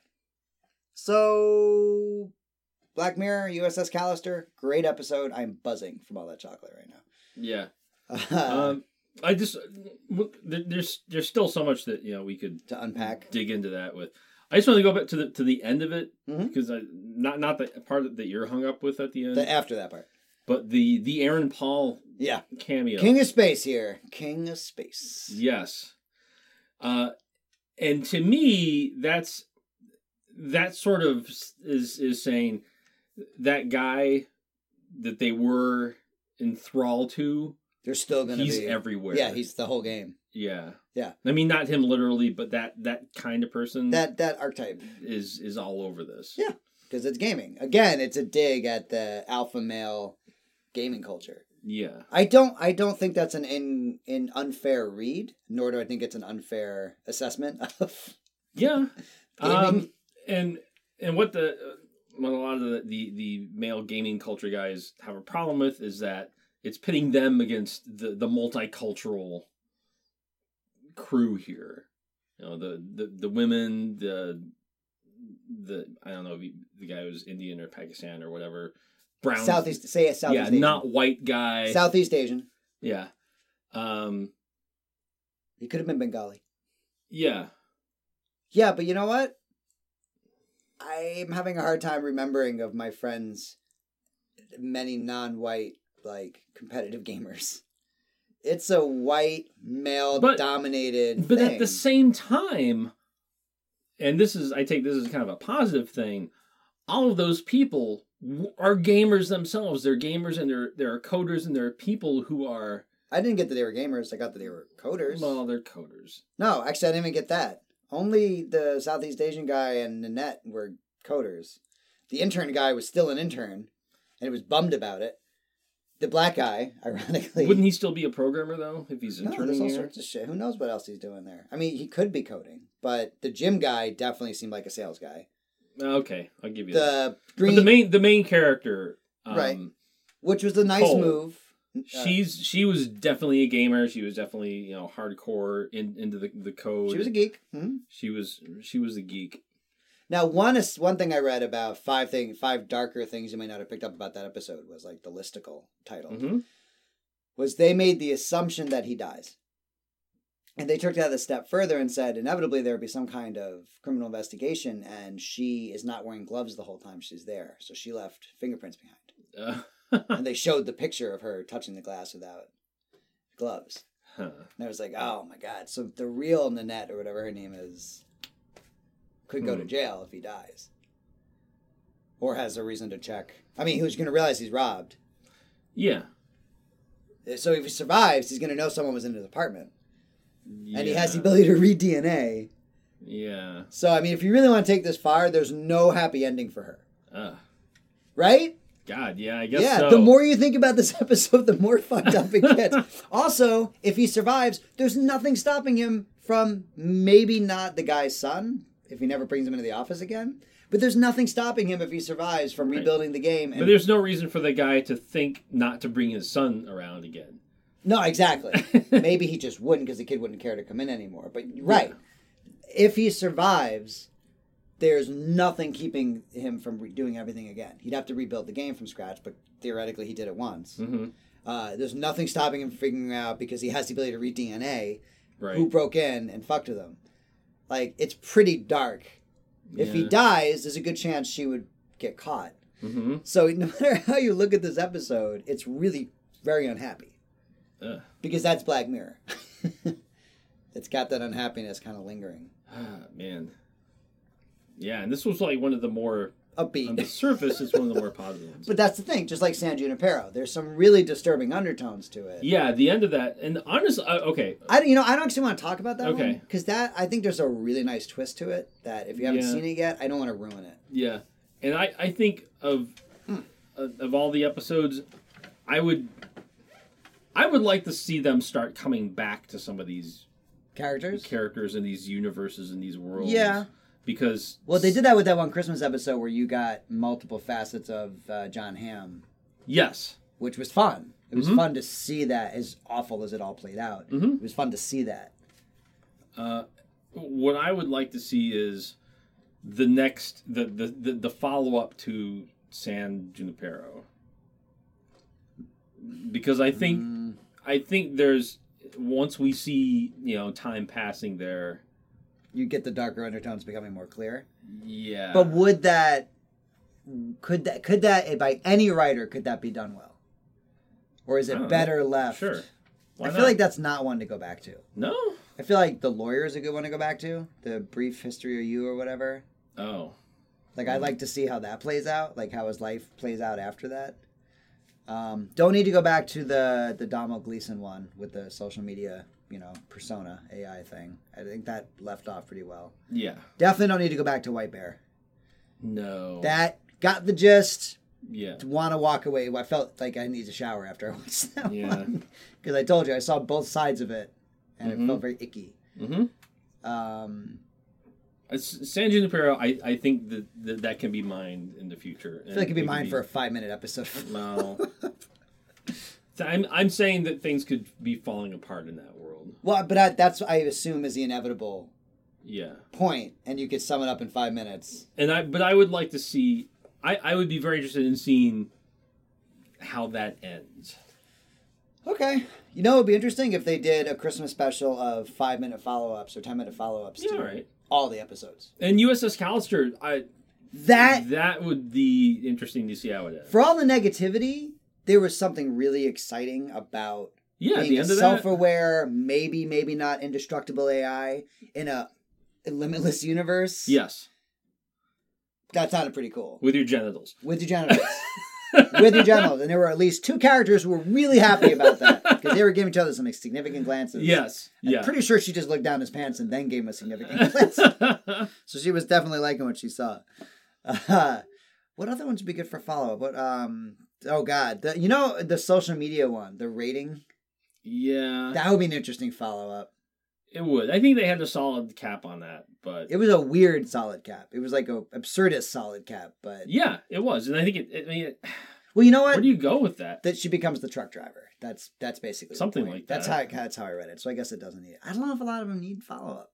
So, Black Mirror, U S S Callister, great episode. I'm buzzing from all that chocolate right now. Yeah. Uh, Um, I just w- there- there's there's still so much that you know we could to unpack. dig into that with. I just want to go back to the to the end of it Mhm. because I not not the part that you're hung up with at the end, The, after that part. but the the Aaron Paul Yeah. cameo. King of Space here. King of Space. Yes. Uh, and to me, that's that sort of is is saying that guy that they were enthralled to. They're still going to be. He's everywhere. Yeah, he's the whole game. Yeah. Yeah. I mean, not him literally, but that that kind of person That that archetype. is is all over this. Yeah. Because it's gaming. Again, it's a dig at the alpha male gaming culture. Yeah. I don't I don't think that's an in, in unfair read, nor do I think it's an unfair assessment of Yeah. gaming. Um, and and what the what a lot of the, the the male gaming culture guys have a problem with is that it's pitting them against the the multicultural crew here. You know, the the, the women, the the I don't know if he, the guy was Indian or Pakistan or whatever. Brown Southeast say a Southeast yeah, Asian. not white guy. Southeast Asian. Yeah. Um He could have been Bengali. yeah. Yeah, but you know what? I'm having a hard time remembering of my friends many non-white like competitive gamers. It's a white male But- dominated But thing. at the same time, and this is, I take this as kind of a positive thing, all of those people w- are gamers themselves. They're gamers and they're, they're coders and they're people who are, I didn't get that they were gamers. I got that they were coders. well, they're coders. No, actually, I didn't even get that. Only the Southeast Asian guy and Nanette were coders. The intern guy was still an intern, and he was bummed about it. The black guy, ironically... Wouldn't he still be a programmer, though, if he's No, there's interning all here? sorts of shit. Who knows what else he's doing there? I mean, he could be coding, but the gym guy definitely seemed like a sales guy. Okay, I'll give you that. The green... But the main, the main character, um, Right. Which was a nice Cole. move. Uh, she's she was definitely a gamer. She was definitely, you know, hardcore in, into the, the code. she was a geek. Hmm? She was she was a geek. Now, one is one thing I read about five thing, five darker things you might not have picked up about that episode was like the listicle title. Mm-hmm. Was they made the assumption that he dies. And they took that a step further and said, inevitably there would be some kind of criminal investigation, and she is not wearing gloves the whole time she's there. So she left fingerprints behind. Uh, And they showed the picture of her touching the glass without gloves. huh. And I was like, oh my God. So the real Nanette, or whatever her name is, could go to Hmm. jail if he dies. Or has a reason to check. I mean, who's going to realize he's robbed? Yeah. So if he survives, he's going to know someone was in his apartment. Yeah. And he has the ability to read D N A. Yeah. So, I mean, if you really want to take this far, there's no happy ending for her. Uh, right? God, yeah, I guess yeah, so. The more you think about this episode, the more fucked up it gets. Also, if he survives, there's nothing stopping him from maybe not the guy's son, if he never brings him into the office again. But there's nothing stopping him if he survives from right. rebuilding the game. And... But there's no reason for the guy to think not to bring his son around again. No, exactly. Maybe he just wouldn't because the kid wouldn't care to come in anymore. But right. Yeah. If he survives, there's nothing keeping him from re- doing everything again. He'd have to rebuild the game from scratch, but theoretically he did it once. Mm-hmm. Uh, there's nothing stopping him from figuring out, because he has the ability to read D N A, right. who broke in and fucked with him. Like, it's pretty dark. Yeah. If he dies, there's a good chance she would get caught. Mm-hmm. So no matter how you look at this episode, it's really very unhappy. Ugh. Because that's Black Mirror. It's got that unhappiness kind of lingering. Ah, man. Yeah, and this was like one of the more... upbeat. On the surface, it's one of the more positive ones. But that's the thing, just like San Junipero. There's some really disturbing undertones to it. Yeah, the end of that, and honestly, uh, okay. I, you know, I don't actually want to talk about that okay. one. Because that, I think there's a really nice twist to it that if you haven't yeah. seen it yet, I don't want to ruin it. Yeah. And I, I think of, mm. of of all the episodes, I would... I would like to see them start coming back to some of these characters, characters in these universes and these worlds. Yeah, because well, they did that with that one Christmas episode where you got multiple facets of uh, John Hamm. Yes, which was fun. It was mm-hmm. fun to see that, as awful as it all played out. Mm-hmm. It was fun to see that. Uh, what I would like to see is the next the the the, the follow up to San Junipero. Because I think mm. I think there's once we see, you know, time passing there, you get the darker undertones becoming more clear. Yeah. But would that could that could that by any writer could that be done well? Or is it better know. left? Sure. Why I feel not? like that's not one to go back to. No. I feel like The Lawyer is a good one to go back to. The Brief History of You or whatever. Oh. Like, I'd like to see how that plays out, like how his life plays out after that. Um, don't need to go back to the the Domhnall Gleeson one with the social media, you know, persona A I thing. I think that left off pretty well. Yeah. Definitely don't need to go back to White Bear. No. That got the gist. Yeah. Want to walk away. I felt like I need to shower after I watched that yeah. one. Because I told you, I saw both sides of it, and mm-hmm. it felt very icky. Mm-hmm. Um... San Junipero, I, I think that, that that can be mined in the future. I feel like it could be mined be... for a five minute episode. No. I'm I'm saying that things could be falling apart in that world. Well, but I, that's I assume is the inevitable. Yeah. Point, and you could sum it up in five minutes. And I, but I would like to see. I, I would be very interested in seeing how that ends. Okay. You know, it would be interesting if they did a Christmas special of five minute follow ups or ten minute follow ups. Yeah, to right. All the episodes. And U S S Callister, I that that would be interesting to see how it ends. For all the negativity, there was something really exciting about yeah, being the end a of self-aware, that. maybe, maybe not indestructible A I in a, a limitless universe. Yes. That sounded pretty cool. With your genitals. With your genitals. With your genitals. And there were at least two characters who were really happy about that. Because they were giving each other some significant glances. Yes. I'm yeah. pretty sure she just looked down his pants and then gave him a significant glance. So she was definitely liking what she saw. Uh, what other ones would be good for follow-up? What, um, oh, God. The, you know the social media one, the rating? Yeah. That would be an interesting follow-up. It would. I think they had a solid cap on that, but... It was a weird solid cap. It was like a absurdist solid cap, but... Yeah, it was. And I think it... I mean, it... Well, you know what? Where do you go with that? That she becomes the truck driver. That's that's basically something like that. That's how, that's how I read it. So I guess it doesn't need it. I don't know if a lot of them need follow-up.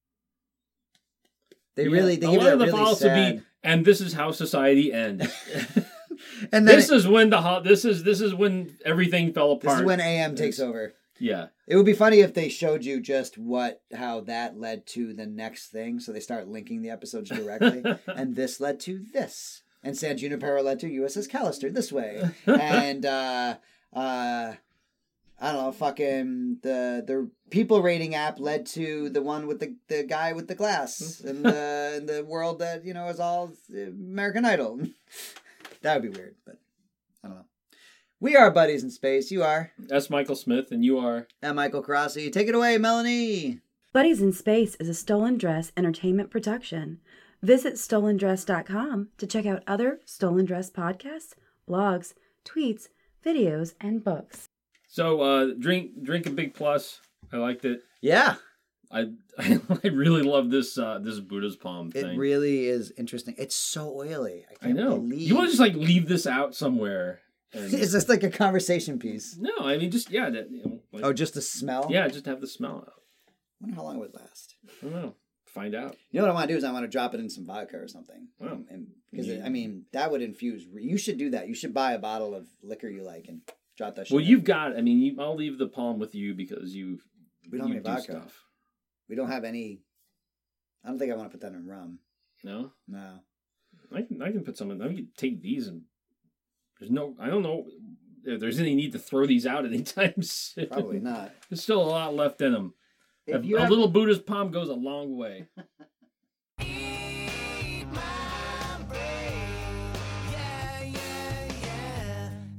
They yeah, really... They a give lot it of the really follow-ups sad... would be, and this is how society ends. And this it, is when the ho- this is this is when everything fell apart. This is when A M takes over. Yeah. It would be funny if they showed you just what how that led to the next thing, so they start linking the episodes directly. And this led to this. And San Junipero led to U S S Callister this way. And uh uh I don't know, fucking the the people rating app led to the one with the, the guy with the glass in the in the world that, you know, is all American Idol. That would be weird, but I don't know. We are buddies in space. You are. That's Michael Smith, and you are. And Michael Crosby. Take it away, Melanie. Buddies in Space is a Stolen Dress entertainment production. Visit stolen dress dot com to check out other Stolen Dress podcasts, blogs, tweets, videos, and books. So, uh, drink drink a Big Plus. I liked it. Yeah. I I really love this uh, this Buddha's palm It thing. really is interesting. It's so oily. I I can't know. believe. You want to just like leave this out somewhere? And... It's just like a conversation piece. No, I mean just yeah. That, you know, like, Oh, just the smell? yeah, just have the smell out. I wonder how long it would last. I don't know. Find out. You know what I want to do is I want to drop it in some vodka or something. Wow. And because Yeah. I mean that would infuse. You should do that. You should buy a bottle of liquor you like and drop that shit. Well, in. you've got. I mean, you, I'll leave the palm with you because you. We don't you have do vodka. stuff. We don't have any. I don't think I want to put that in rum. No, No. I can. I can put some in. I can take these and. There's no. I don't know if there's any need to throw these out anytime soon. Probably not. There's still a lot left in them. A, If you a have- little Buddha's palm goes a long way.